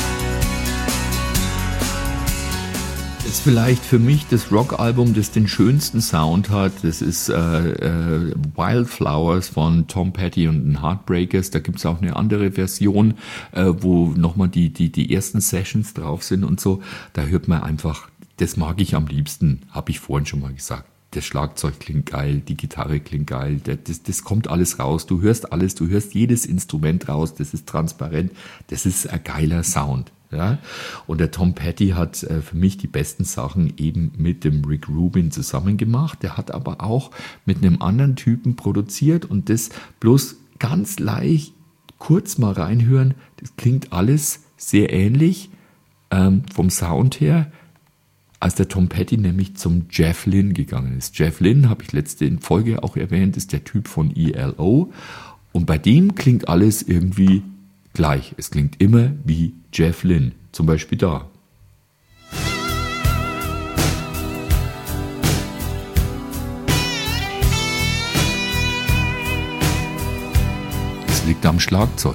Ist vielleicht für mich das Rockalbum, das den schönsten Sound hat. Das ist äh, äh, Wildflowers von Tom Petty und den Heartbreakers. Da gibt's auch eine andere Version, äh, wo nochmal die, die, die ersten Sessions drauf sind und so. Da hört man einfach, das mag ich am liebsten, habe ich vorhin schon mal gesagt. Das Schlagzeug klingt geil, die Gitarre klingt geil, das, das kommt alles raus. Du hörst alles, du hörst jedes Instrument raus, das ist transparent, das ist ein geiler Sound. Ja? Und der Tom Petty hat äh, für mich die besten Sachen eben mit dem Rick Rubin zusammen gemacht. Der hat aber auch mit einem anderen Typen produziert und das bloß ganz leicht kurz mal reinhören. Das klingt alles sehr ähnlich ähm, vom Sound her, als der Tom Petty nämlich zum Jeff Lynne gegangen ist. Jeff Lynne, habe ich letzte Folge auch erwähnt, ist der Typ von E L O. Und bei dem klingt alles irgendwie gleich. Es klingt immer wie Jeff Lynne. Zum Beispiel da. Es liegt am Schlagzeug.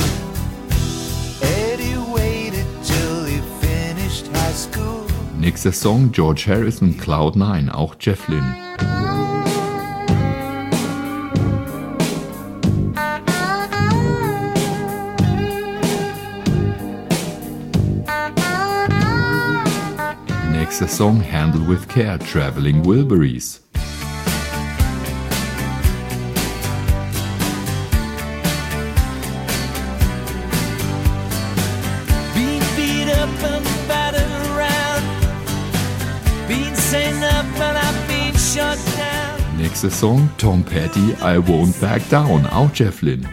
Eddie waited till he finished high school. Nächster Song, George Harrison, Cloud nine, auch Jeff Lynne. Nächster Song, Handle with Care, Traveling Wilburys. Being beat up and battered around, being sent up and I've been shut down. Nächster Song, Tom Petty, I Won't Back Down, auch Jeff Lynne.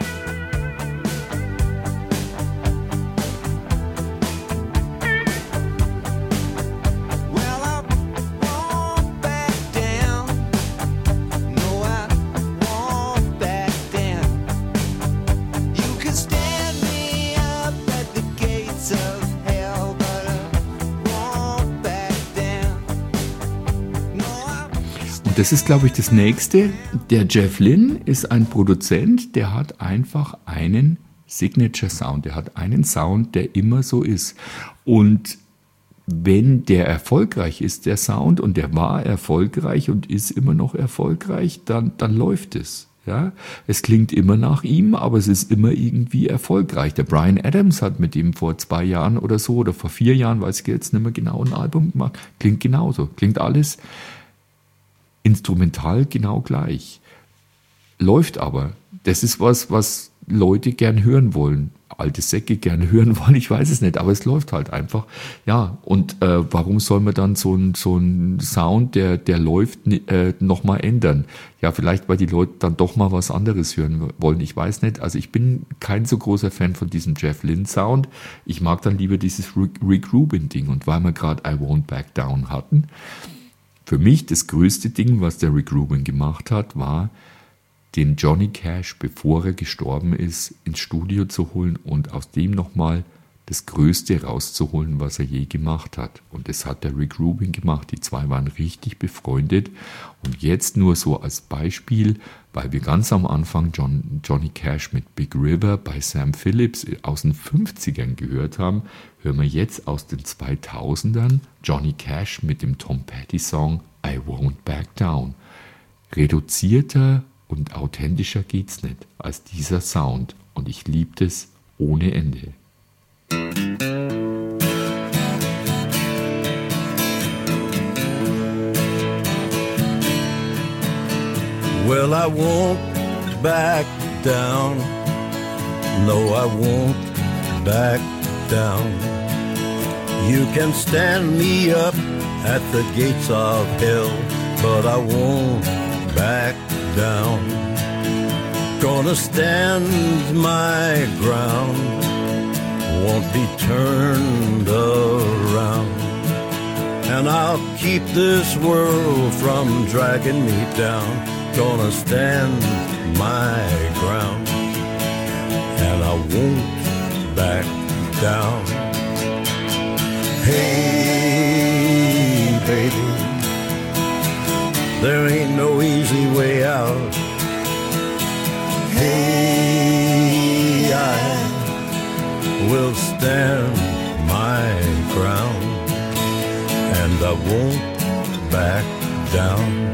Well, I won't back down. No, I won't back down. You can stand me up at the gates of hell, but I won't back down. No, I Und das ist, glaube ich, das Nächste. Der Jeff Lynne ist ein Produzent, der hat einfach einen Signature Sound. Der hat einen Sound, der immer so ist. Und wenn der erfolgreich ist, der Sound, und der war erfolgreich und ist immer noch erfolgreich, dann, dann läuft es. Ja? Es klingt immer nach ihm, aber es ist immer irgendwie erfolgreich. Der Bryan Adams hat mit ihm vor zwei Jahren oder so, oder vor vier Jahren, weiß ich jetzt nicht mehr genau, ein Album gemacht. Klingt genauso. Klingt alles instrumental genau gleich. Läuft aber. Das ist was, was Leute gern hören wollen. Alte Säcke gerne hören wollen, ich weiß es nicht, aber es läuft halt einfach. Ja, und äh, warum soll man dann so einen so einen Sound, der der läuft, äh, nochmal ändern? Ja, vielleicht, weil die Leute dann doch mal was anderes hören wollen, ich weiß nicht. Also ich bin kein so großer Fan von diesem Jeff Lynne Sound. Ich mag dann lieber dieses Rick, Rick Rubin Ding. Und weil wir gerade I Won't Back Down hatten, für mich das größte Ding, was der Rick Rubin gemacht hat, war, den Johnny Cash, bevor er gestorben ist, ins Studio zu holen und aus dem nochmal das Größte rauszuholen, was er je gemacht hat. Und das hat der Rick Rubin gemacht. Die zwei waren richtig befreundet. Und jetzt nur so als Beispiel, weil wir ganz am Anfang John, Johnny Cash mit Big River bei Sam Phillips aus den fünfzigern gehört haben, hören wir jetzt aus den zweitausendern Johnny Cash mit dem Tom Petty Song I Won't Back Down. Reduzierter und authentischer geht's nicht als dieser Sound. Und ich liebe das ohne Ende. Well, I won't back down. No, I won't back down. You can stand me up at the gates of hell, but I won't back down. Gonna stand my ground, won't be turned around. And I'll keep this world from dragging me down. Gonna stand my ground, and I won't back down. Hey, baby, there ain't no easy way out. Hey, I will stand my ground, and I won't back down.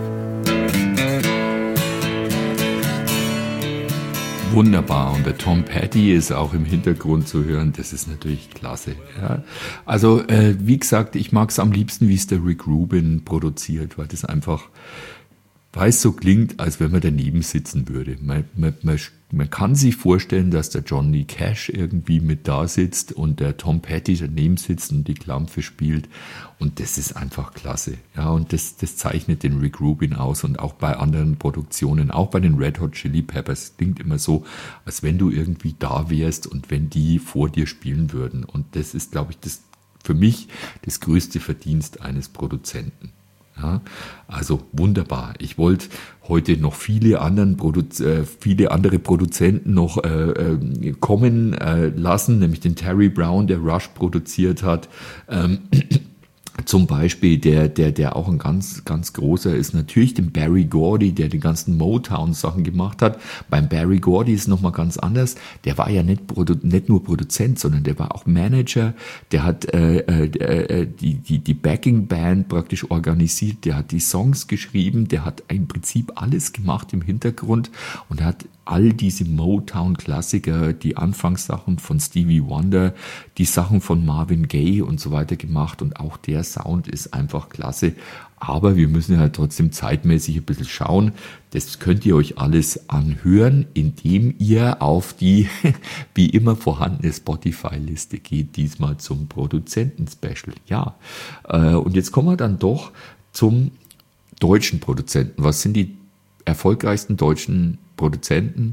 Wunderbar. Und der Tom Petty ist auch im Hintergrund zu hören. Das ist natürlich klasse. Ja. Also, äh, wie gesagt, ich mag es am liebsten, wie es der Rick Rubin produziert, weil das einfach, weil es so klingt, als wenn man daneben sitzen würde. Man, man, man, man kann sich vorstellen, dass der Johnny Cash irgendwie mit da sitzt und der Tom Petty daneben sitzt und die Klampfe spielt. Und das ist einfach klasse. Ja, und das, das zeichnet den Rick Rubin aus und auch bei anderen Produktionen, auch bei den Red Hot Chili Peppers, klingt immer so, als wenn du irgendwie da wärst und wenn die vor dir spielen würden. Und das ist, glaube ich, das für mich das größte Verdienst eines Produzenten. Ja, also wunderbar. Ich wollte heute noch viele, anderen Produ- äh, viele andere Produzenten noch äh, äh, kommen äh, lassen, nämlich den Terry Brown, der Rush produziert hat. Ähm, Zum Beispiel, der, der, der auch ein ganz, ganz großer ist, natürlich den Barry Gordy, der die ganzen Motown-Sachen gemacht hat. Beim Barry Gordy ist es nochmal ganz anders. Der war ja nicht, Produ- nicht nur Produzent, sondern der war auch Manager. Der hat äh, äh, die, die, die Backing-Band praktisch organisiert. Der hat die Songs geschrieben. Der hat im Prinzip alles gemacht im Hintergrund und hat all diese Motown-Klassiker, die Anfangssachen von Stevie Wonder, die Sachen von Marvin Gaye und so weiter gemacht und auch der Sound ist einfach klasse. Aber wir müssen ja trotzdem zeitmäßig ein bisschen schauen. Das könnt ihr euch alles anhören, indem ihr auf die wie immer vorhandene Spotify-Liste geht, diesmal zum Produzenten-Special. Ja, und jetzt kommen wir dann doch zum deutschen Produzenten. Was sind die erfolgreichsten deutschen Produzenten?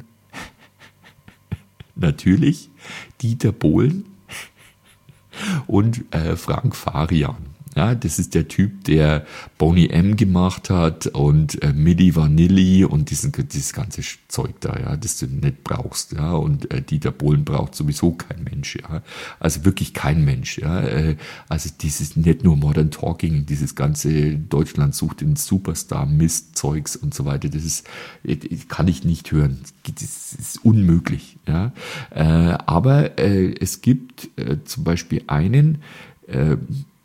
Natürlich Dieter Bohlen und äh, Frank Farian. Ja, das ist der Typ, der Boney M gemacht hat und äh, Milli Vanilli und diesen, dieses ganze Zeug da, ja, das du nicht brauchst, ja, und äh, Dieter Bohlen braucht sowieso kein Mensch, ja, also wirklich kein Mensch, ja, äh, also dieses nicht nur Modern Talking, dieses ganze Deutschland sucht den Superstar Mist-Zeugs und so weiter, das ist, äh, kann ich nicht hören, das ist unmöglich, ja, äh, aber äh, es gibt äh, zum Beispiel einen, äh,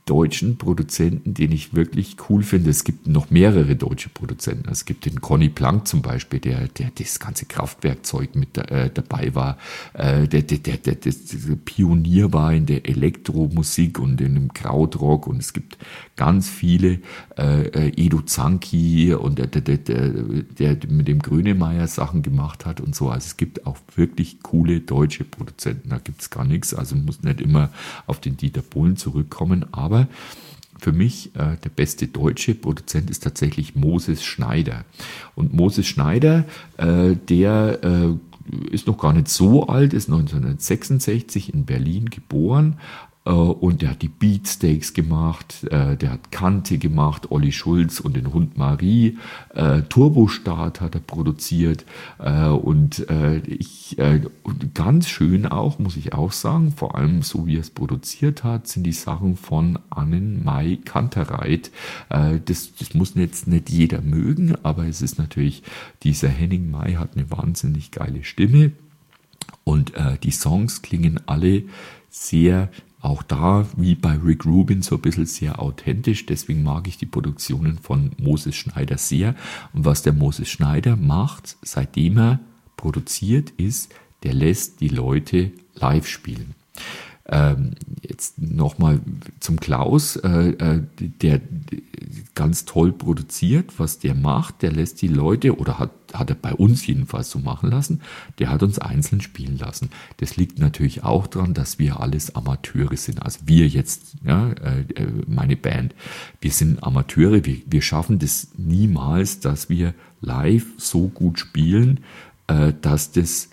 deutschen Produzenten, den ich wirklich cool finde. Es gibt noch mehrere deutsche Produzenten. Es gibt den Conny Plank zum Beispiel, der, der das ganze Kraftwerkzeug mit äh, dabei war, äh, der, der, der, der, der Pionier war in der Elektromusik und in dem Krautrock. Und es gibt ganz viele, äh, Edo Zanki und der, der, der, der mit dem Grönemeyer Sachen gemacht hat und so. Also es gibt auch wirklich coole deutsche Produzenten. Da gibt es gar nichts. Also muss nicht immer auf den Dieter Bohlen zurückkommen, aber für mich äh, der beste deutsche Produzent ist tatsächlich Moses Schneider. Und Moses Schneider, äh, der äh, ist noch gar nicht so alt, ist neunzehnhundertsechsundsechzig in Berlin geboren. Und der hat die Beatsteaks gemacht, äh, der hat Kante gemacht, Olli Schulz und den Hund Marie, äh, Turbostart hat er produziert äh, und äh, ich äh, und ganz schön auch, muss ich auch sagen, vor allem so wie er es produziert hat, sind die Sachen von Annen-Mai Kantereit. Äh, das, das muss jetzt nicht jeder mögen, aber es ist natürlich, dieser Henning Mai hat eine wahnsinnig geile Stimme und äh, die Songs klingen alle sehr, auch da, wie bei Rick Rubin, so ein bisschen sehr authentisch. Deswegen mag ich die Produktionen von Moses Schneider sehr. Und was der Moses Schneider macht, seitdem er produziert, ist, der lässt die Leute live spielen. Ähm, jetzt nochmal zum Klaus, äh, der ganz toll produziert, was der macht, der lässt die Leute, oder hat, hat er bei uns jedenfalls so machen lassen, der hat uns einzeln spielen lassen. Das liegt natürlich auch daran, dass wir alles Amateure sind, also wir jetzt, ja, äh, meine Band, wir sind Amateure, wir, wir schaffen das niemals, dass wir live so gut spielen, äh, dass das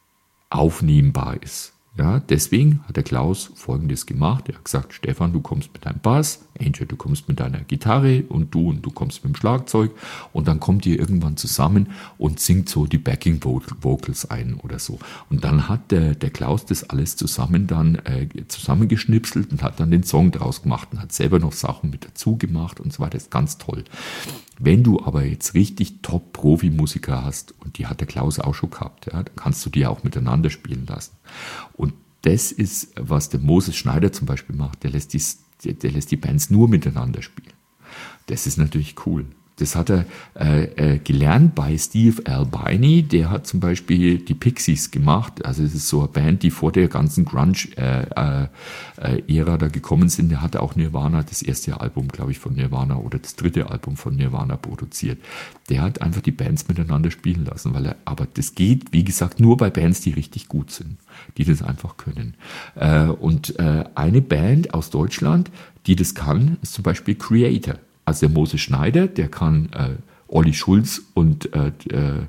aufnehmbar ist. Ja, deswegen hat der Klaus Folgendes gemacht. Er hat gesagt, Stefan, du kommst mit deinem Bass, Angel, du kommst mit deiner Gitarre und du und du kommst mit dem Schlagzeug und dann kommt ihr irgendwann zusammen und singt so die Backing Vocals ein oder so. Und dann hat der, der Klaus das alles zusammen dann äh, zusammengeschnipselt und hat dann den Song draus gemacht und hat selber noch Sachen mit dazu gemacht und so weiter. Das ist ganz toll. Wenn du aber jetzt richtig Top-Profi-Musiker hast, und die hat der Klaus auch schon gehabt, ja, dann kannst du die auch miteinander spielen lassen. Und das ist, was der Moses Schneider zum Beispiel macht. Der lässt die, der, der lässt die Bands nur miteinander spielen. Das ist natürlich cool. Das hat er äh, äh, gelernt bei Steve Albini. Der hat zum Beispiel die Pixies gemacht. Also es ist so eine Band, die vor der ganzen Grunge-Ära äh, äh, da gekommen sind. Der hatte auch Nirvana, das erste Album, glaube ich, von Nirvana oder das dritte Album von Nirvana produziert. Der hat einfach die Bands miteinander spielen lassen, weil er, aber das geht, wie gesagt, nur bei Bands, die richtig gut sind, die das einfach können. Äh, und äh, eine Band aus Deutschland, die das kann, ist zum Beispiel Creator. Also der Moses Schneider, der kann äh, Olli Schulz und äh, äh,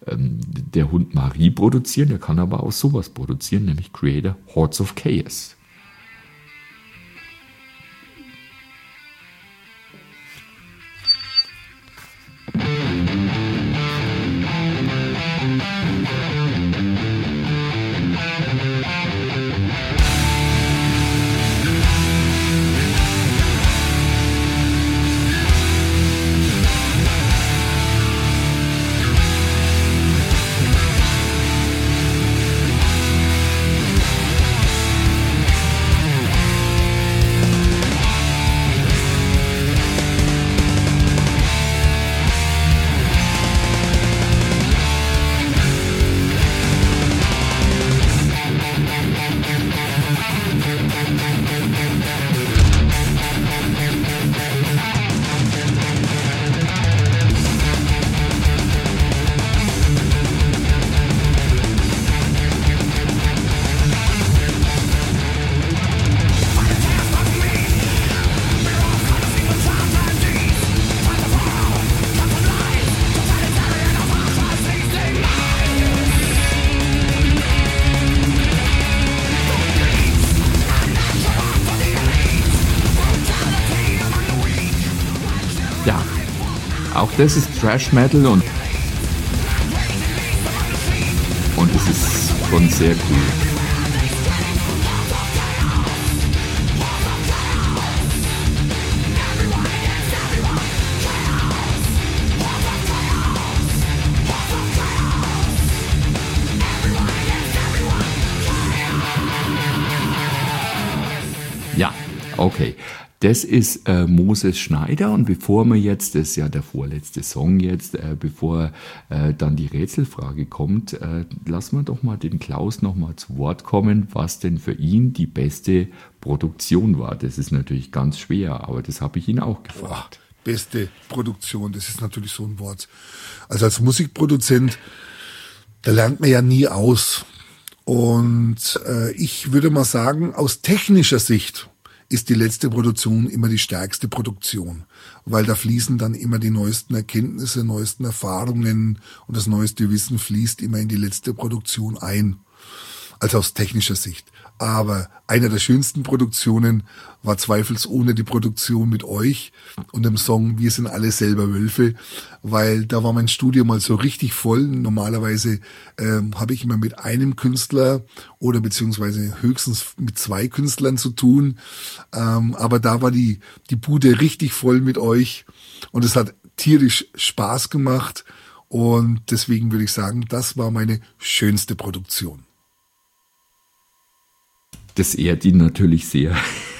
der Hund Marie produzieren, der kann aber auch sowas produzieren, nämlich Creator Hordes of Chaos. Auch das ist Thrash Metal und und es ist schon sehr cool. Ja, okay. Das ist äh, Moses Schneider und bevor wir jetzt, das ist ja der vorletzte Song jetzt, äh, bevor äh, dann die Rätselfrage kommt, äh, lassen wir doch mal den Klaus noch mal zu Wort kommen, was denn für ihn die beste Produktion war. Das ist natürlich ganz schwer, aber das habe ich ihn auch gefragt. Boah, beste Produktion, das ist natürlich so ein Wort. Also als Musikproduzent, da lernt man ja nie aus. Und äh, ich würde mal sagen, aus technischer Sicht ist die letzte Produktion immer die stärkste Produktion, weil da fließen dann immer die neuesten Erkenntnisse, neuesten Erfahrungen und das neueste Wissen fließt immer in die letzte Produktion ein, also aus technischer Sicht. Aber eine der schönsten Produktionen war zweifelsohne die Produktion mit euch und dem Song Wir sind alle selber Wölfe, weil da war mein Studio mal so richtig voll. Normalerweise ähm, habe ich immer mit einem Künstler oder beziehungsweise höchstens mit zwei Künstlern zu tun. Ähm, aber da war die, die Bude richtig voll mit euch und es hat tierisch Spaß gemacht und deswegen würde ich sagen, das war meine schönste Produktion. Das ehrt ihn natürlich sehr.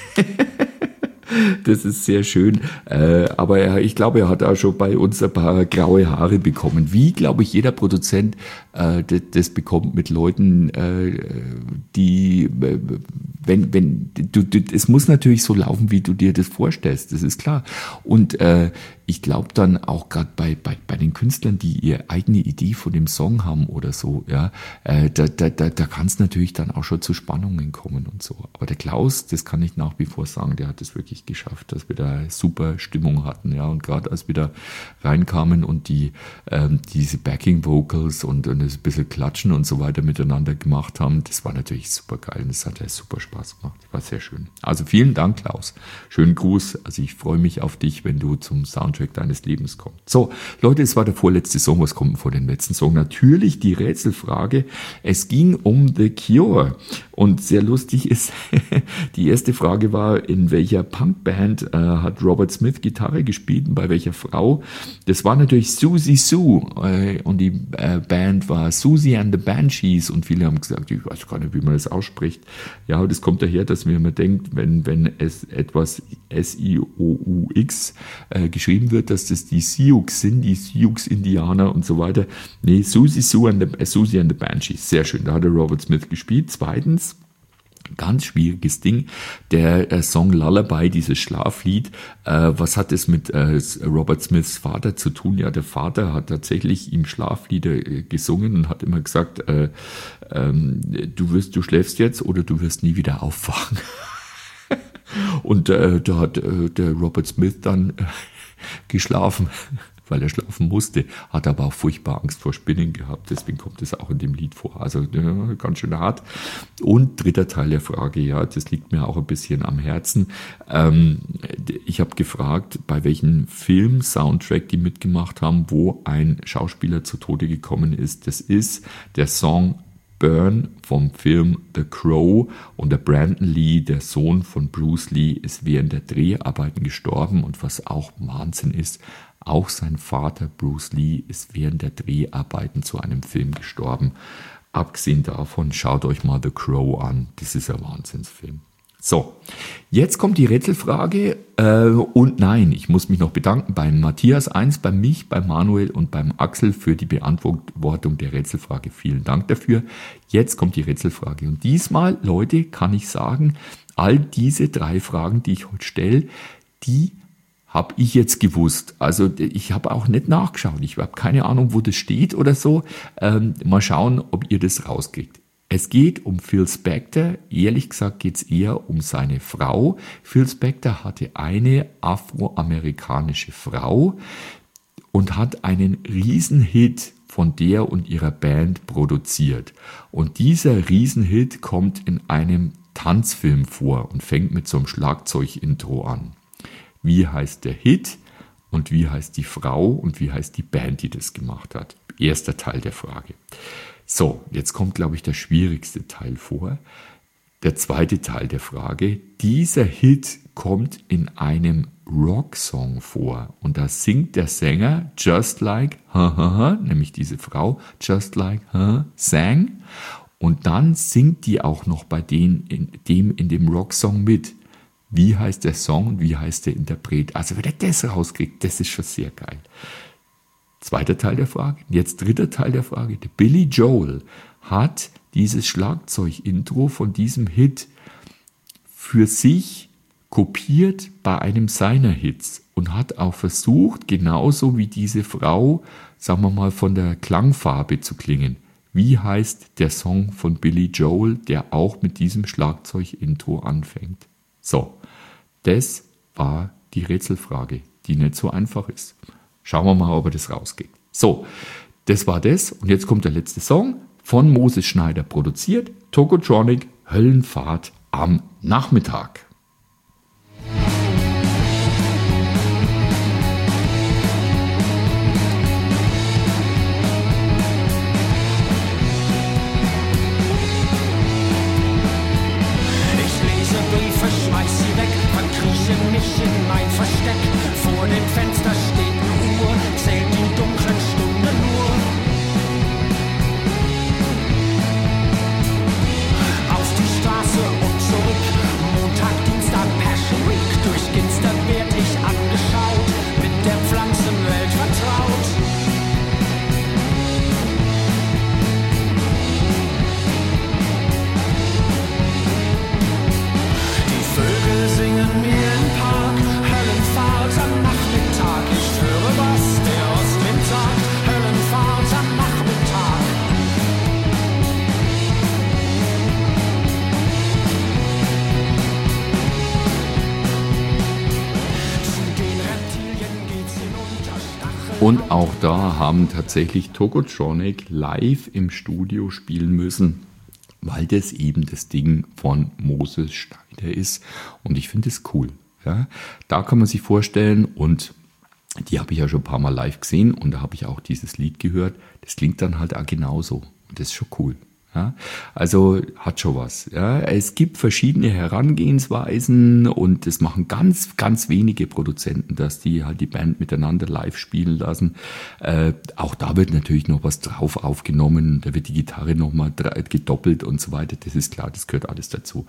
Das ist sehr schön. Äh, aber er, ich glaube, er hat auch schon bei uns ein paar graue Haare bekommen. Wie, glaube ich, jeder Produzent äh, das, das bekommt mit Leuten, äh, die, äh, wenn, wenn, du, du, es muss natürlich so laufen, wie du dir das vorstellst. Das ist klar. Und äh, ich glaube dann auch gerade bei, bei, bei den Künstlern, die ihre eigene Idee von dem Song haben oder so, ja, äh, da, da, da, da kann es natürlich dann auch schon zu Spannungen kommen und so. Aber der Klaus, das kann ich nach wie vor sagen, der hat es wirklich geschafft, dass wir da super Stimmung hatten, ja. Und gerade als wir da reinkamen und die ähm, diese Backing Vocals und, und ein bisschen Klatschen und so weiter miteinander gemacht haben, das war natürlich super geil und das hat ja super Spaß gemacht. Das war sehr schön. Also vielen Dank, Klaus. Schönen Gruß. Also ich freue mich auf dich, wenn du zum Soundtrack deines Lebens kommst. So, Leute, es war der vorletzte Song. Was kommt vor dem letzten Song? Natürlich die Rätselfrage. Es ging um The Cure. Und sehr lustig ist, die erste Frage war, in welcher Punkband äh, hat Robert Smith Gitarre gespielt und bei welcher Frau? Das war natürlich Susie Sue äh, und die äh, Band war Susie and the Banshees und viele haben gesagt, ich weiß gar nicht, wie man das ausspricht. Ja, das kommt daher, dass man immer denkt, wenn, wenn es etwas S I O U X äh, geschrieben wird, dass das die Sioux sind, die Sioux-Indianer und so weiter. Nee, Susie Sue and the, äh, Susie and the Banshees. Sehr schön, da hat der Robert Smith gespielt. Zweitens, ganz schwieriges Ding, der äh, Song Lullaby, dieses Schlaflied, äh, was hat es mit äh, Robert Smiths Vater zu tun? Ja, der Vater hat tatsächlich ihm Schlaflieder äh, gesungen und hat immer gesagt, äh, ähm, du wirst, du schläfst jetzt oder du wirst nie wieder aufwachen. Und äh, da hat äh, der Robert Smith dann äh, geschlafen, weil er schlafen musste, hat aber auch furchtbar Angst vor Spinnen gehabt, deswegen kommt es auch in dem Lied vor. Also ja, ganz schön hart. Und dritter Teil der Frage, ja, das liegt mir auch ein bisschen am Herzen. Ähm, ich habe gefragt, bei welchem Film-Soundtrack die mitgemacht haben, wo ein Schauspieler zu Tode gekommen ist. Das ist der Song Burn vom Film The Crow und der Brandon Lee, der Sohn von Bruce Lee, ist während der Dreharbeiten gestorben und was auch Wahnsinn ist, auch sein Vater Bruce Lee ist während der Dreharbeiten zu einem Film gestorben. Abgesehen davon, schaut euch mal The Crow an, das ist ein Wahnsinnsfilm. So, jetzt kommt die Rätselfrage äh, und nein, ich muss mich noch bedanken beim Matthias eins, bei mich, bei Manuel und beim Axel für die Beantwortung der Rätselfrage. Vielen Dank dafür. Jetzt kommt die Rätselfrage und diesmal, Leute, kann ich sagen, all diese drei Fragen, die ich heute stelle, die habe ich jetzt gewusst. Also ich habe auch nicht nachgeschaut. Ich habe keine Ahnung, wo das steht oder so. Ähm, mal schauen, ob ihr das rauskriegt. Es geht um Phil Spector. Ehrlich gesagt geht es eher um seine Frau. Phil Spector hatte eine afroamerikanische Frau und hat einen Riesenhit von der und ihrer Band produziert. Und dieser Riesenhit kommt in einem Tanzfilm vor und fängt mit so einem Schlagzeug-Intro an. Wie heißt der Hit und wie heißt die Frau und wie heißt die Band, die das gemacht hat? Erster Teil der Frage. So, jetzt kommt, glaube ich, der schwierigste Teil vor. Der zweite Teil der Frage. Dieser Hit kommt in einem Rocksong vor und da singt der Sänger Just Like, ha, ha, ha, nämlich diese Frau, Just Like, ha, sang. Und dann singt die auch noch bei den, in dem, in dem Rocksong mit. Wie heißt der Song und wie heißt der Interpret? Also wenn er das rauskriegt, das ist schon sehr geil. Zweiter Teil der Frage. Jetzt dritter Teil der Frage. Der Billy Joel hat dieses Schlagzeug-Intro von diesem Hit für sich kopiert bei einem seiner Hits und hat auch versucht, genauso wie diese Frau, sagen wir mal, von der Klangfarbe zu klingen. Wie heißt der Song von Billy Joel, der auch mit diesem Schlagzeug-Intro anfängt? So, das war die Rätselfrage, die nicht so einfach ist. Schauen wir mal, ob er das rauskriegt. So, das war das. Und jetzt kommt der letzte Song, von Moses Schneider produziert. Tokotronic, Höllenfahrt am Nachmittag. Ich lese Briefe, schmeiß sie weg, verkrieche mich in mein Versteck. Vor dem Fenster steht eine Uhr, zählt die dunklen Stunden nur. Auf die Straße und zurück, Montag, Dienstag, Passion Week. Durch Ginster werd ich angeschaut, mit der Pflanzenwelt vertraut. Die Vögel singen mir im Park, Höllenfahrt am Nachmittag. Ich höre, was der Ostwind sagt, Höllenfahrt am Nachmittag. Zu den Reptilien geht's hinunter, Stachel. Und auch da haben tatsächlich Tokotronic live im Studio spielen müssen, weil das eben das Ding von Moses Schneider ist. Und ich finde es cool. Ja. Da kann man sich vorstellen, und die habe ich ja schon ein paar Mal live gesehen, und da habe ich auch dieses Lied gehört. Das klingt dann halt auch genauso. Und das ist schon cool. Ja. Also hat schon was. Ja. Es gibt verschiedene Herangehensweisen, und das machen ganz, ganz wenige Produzenten, dass die halt die Band miteinander live spielen lassen. Äh, auch da wird natürlich noch was drauf aufgenommen. Da wird die Gitarre nochmal gedoppelt und so weiter. Das ist klar, das gehört alles dazu.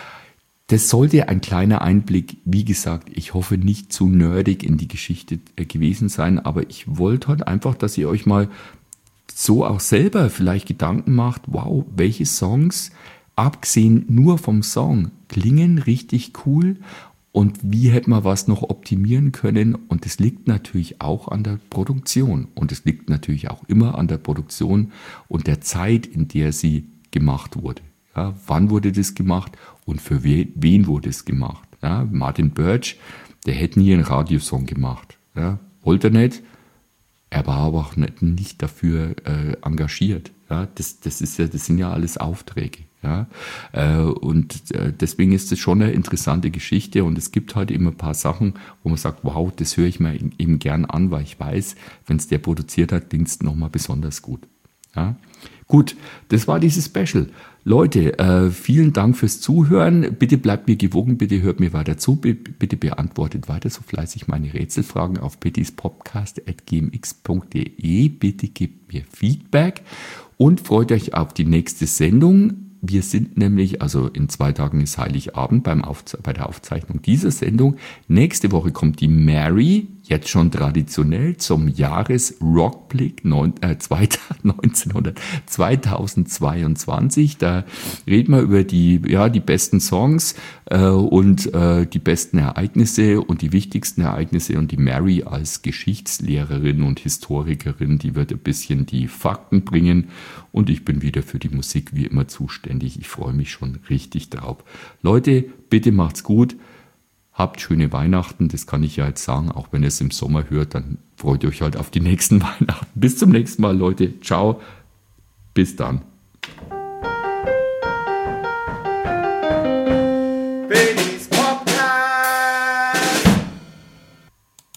Das sollte ein kleiner Einblick, wie gesagt, ich hoffe nicht zu nerdig in die Geschichte äh, gewesen sein, aber ich wollte halt einfach, dass ihr euch mal so auch selber vielleicht Gedanken macht, wow, welche Songs, abgesehen nur vom Song, klingen richtig cool, und wie hätte man was noch optimieren können. Und das liegt natürlich auch an der Produktion, und es liegt natürlich auch immer an der Produktion und der Zeit, in der sie gemacht wurde. Ja, wann wurde das gemacht und für we- wen wurde es gemacht? Ja, Martin Birch, der hätte nie einen Radiosong gemacht. Ja, wollte er nicht. Er war aber auch nicht, nicht dafür äh, engagiert. Ja, das, das, ist ja, das sind ja alles Aufträge. Ja, äh, und äh, deswegen ist es schon eine interessante Geschichte, und es gibt halt immer ein paar Sachen, wo man sagt, wow, das höre ich mir eben gern an, weil ich weiß, wenn es der produziert hat, klingt es nochmal besonders gut. Ja. Gut, das war dieses Special. Leute, äh, vielen Dank fürs Zuhören. Bitte bleibt mir gewogen, bitte hört mir weiter zu, B- bitte beantwortet weiter so fleißig meine Rätselfragen auf pettyspodcast at g m x punkt d e. Bitte gebt mir Feedback und freut euch auf die nächste Sendung. Wir sind nämlich, also in zwei Tagen ist Heiligabend beim Aufze- bei der Aufzeichnung dieser Sendung. Nächste Woche kommt die Mary, jetzt schon traditionell, zum Jahresrockblick neun, äh, zweitausendzweiundzwanzig. Da reden wir über die, ja, die besten Songs äh, und äh, die besten Ereignisse und die wichtigsten Ereignisse. Und die Mary als Geschichtslehrerin und Historikerin, die wird ein bisschen die Fakten bringen. Und ich bin wieder für die Musik wie immer zuständig. Ich freue mich schon richtig drauf. Leute, bitte macht's gut. Habt schöne Weihnachten, das kann ich ja jetzt sagen, auch wenn ihr es im Sommer hört, dann freut ihr euch halt auf die nächsten Weihnachten. Bis zum nächsten Mal, Leute. Ciao, bis dann.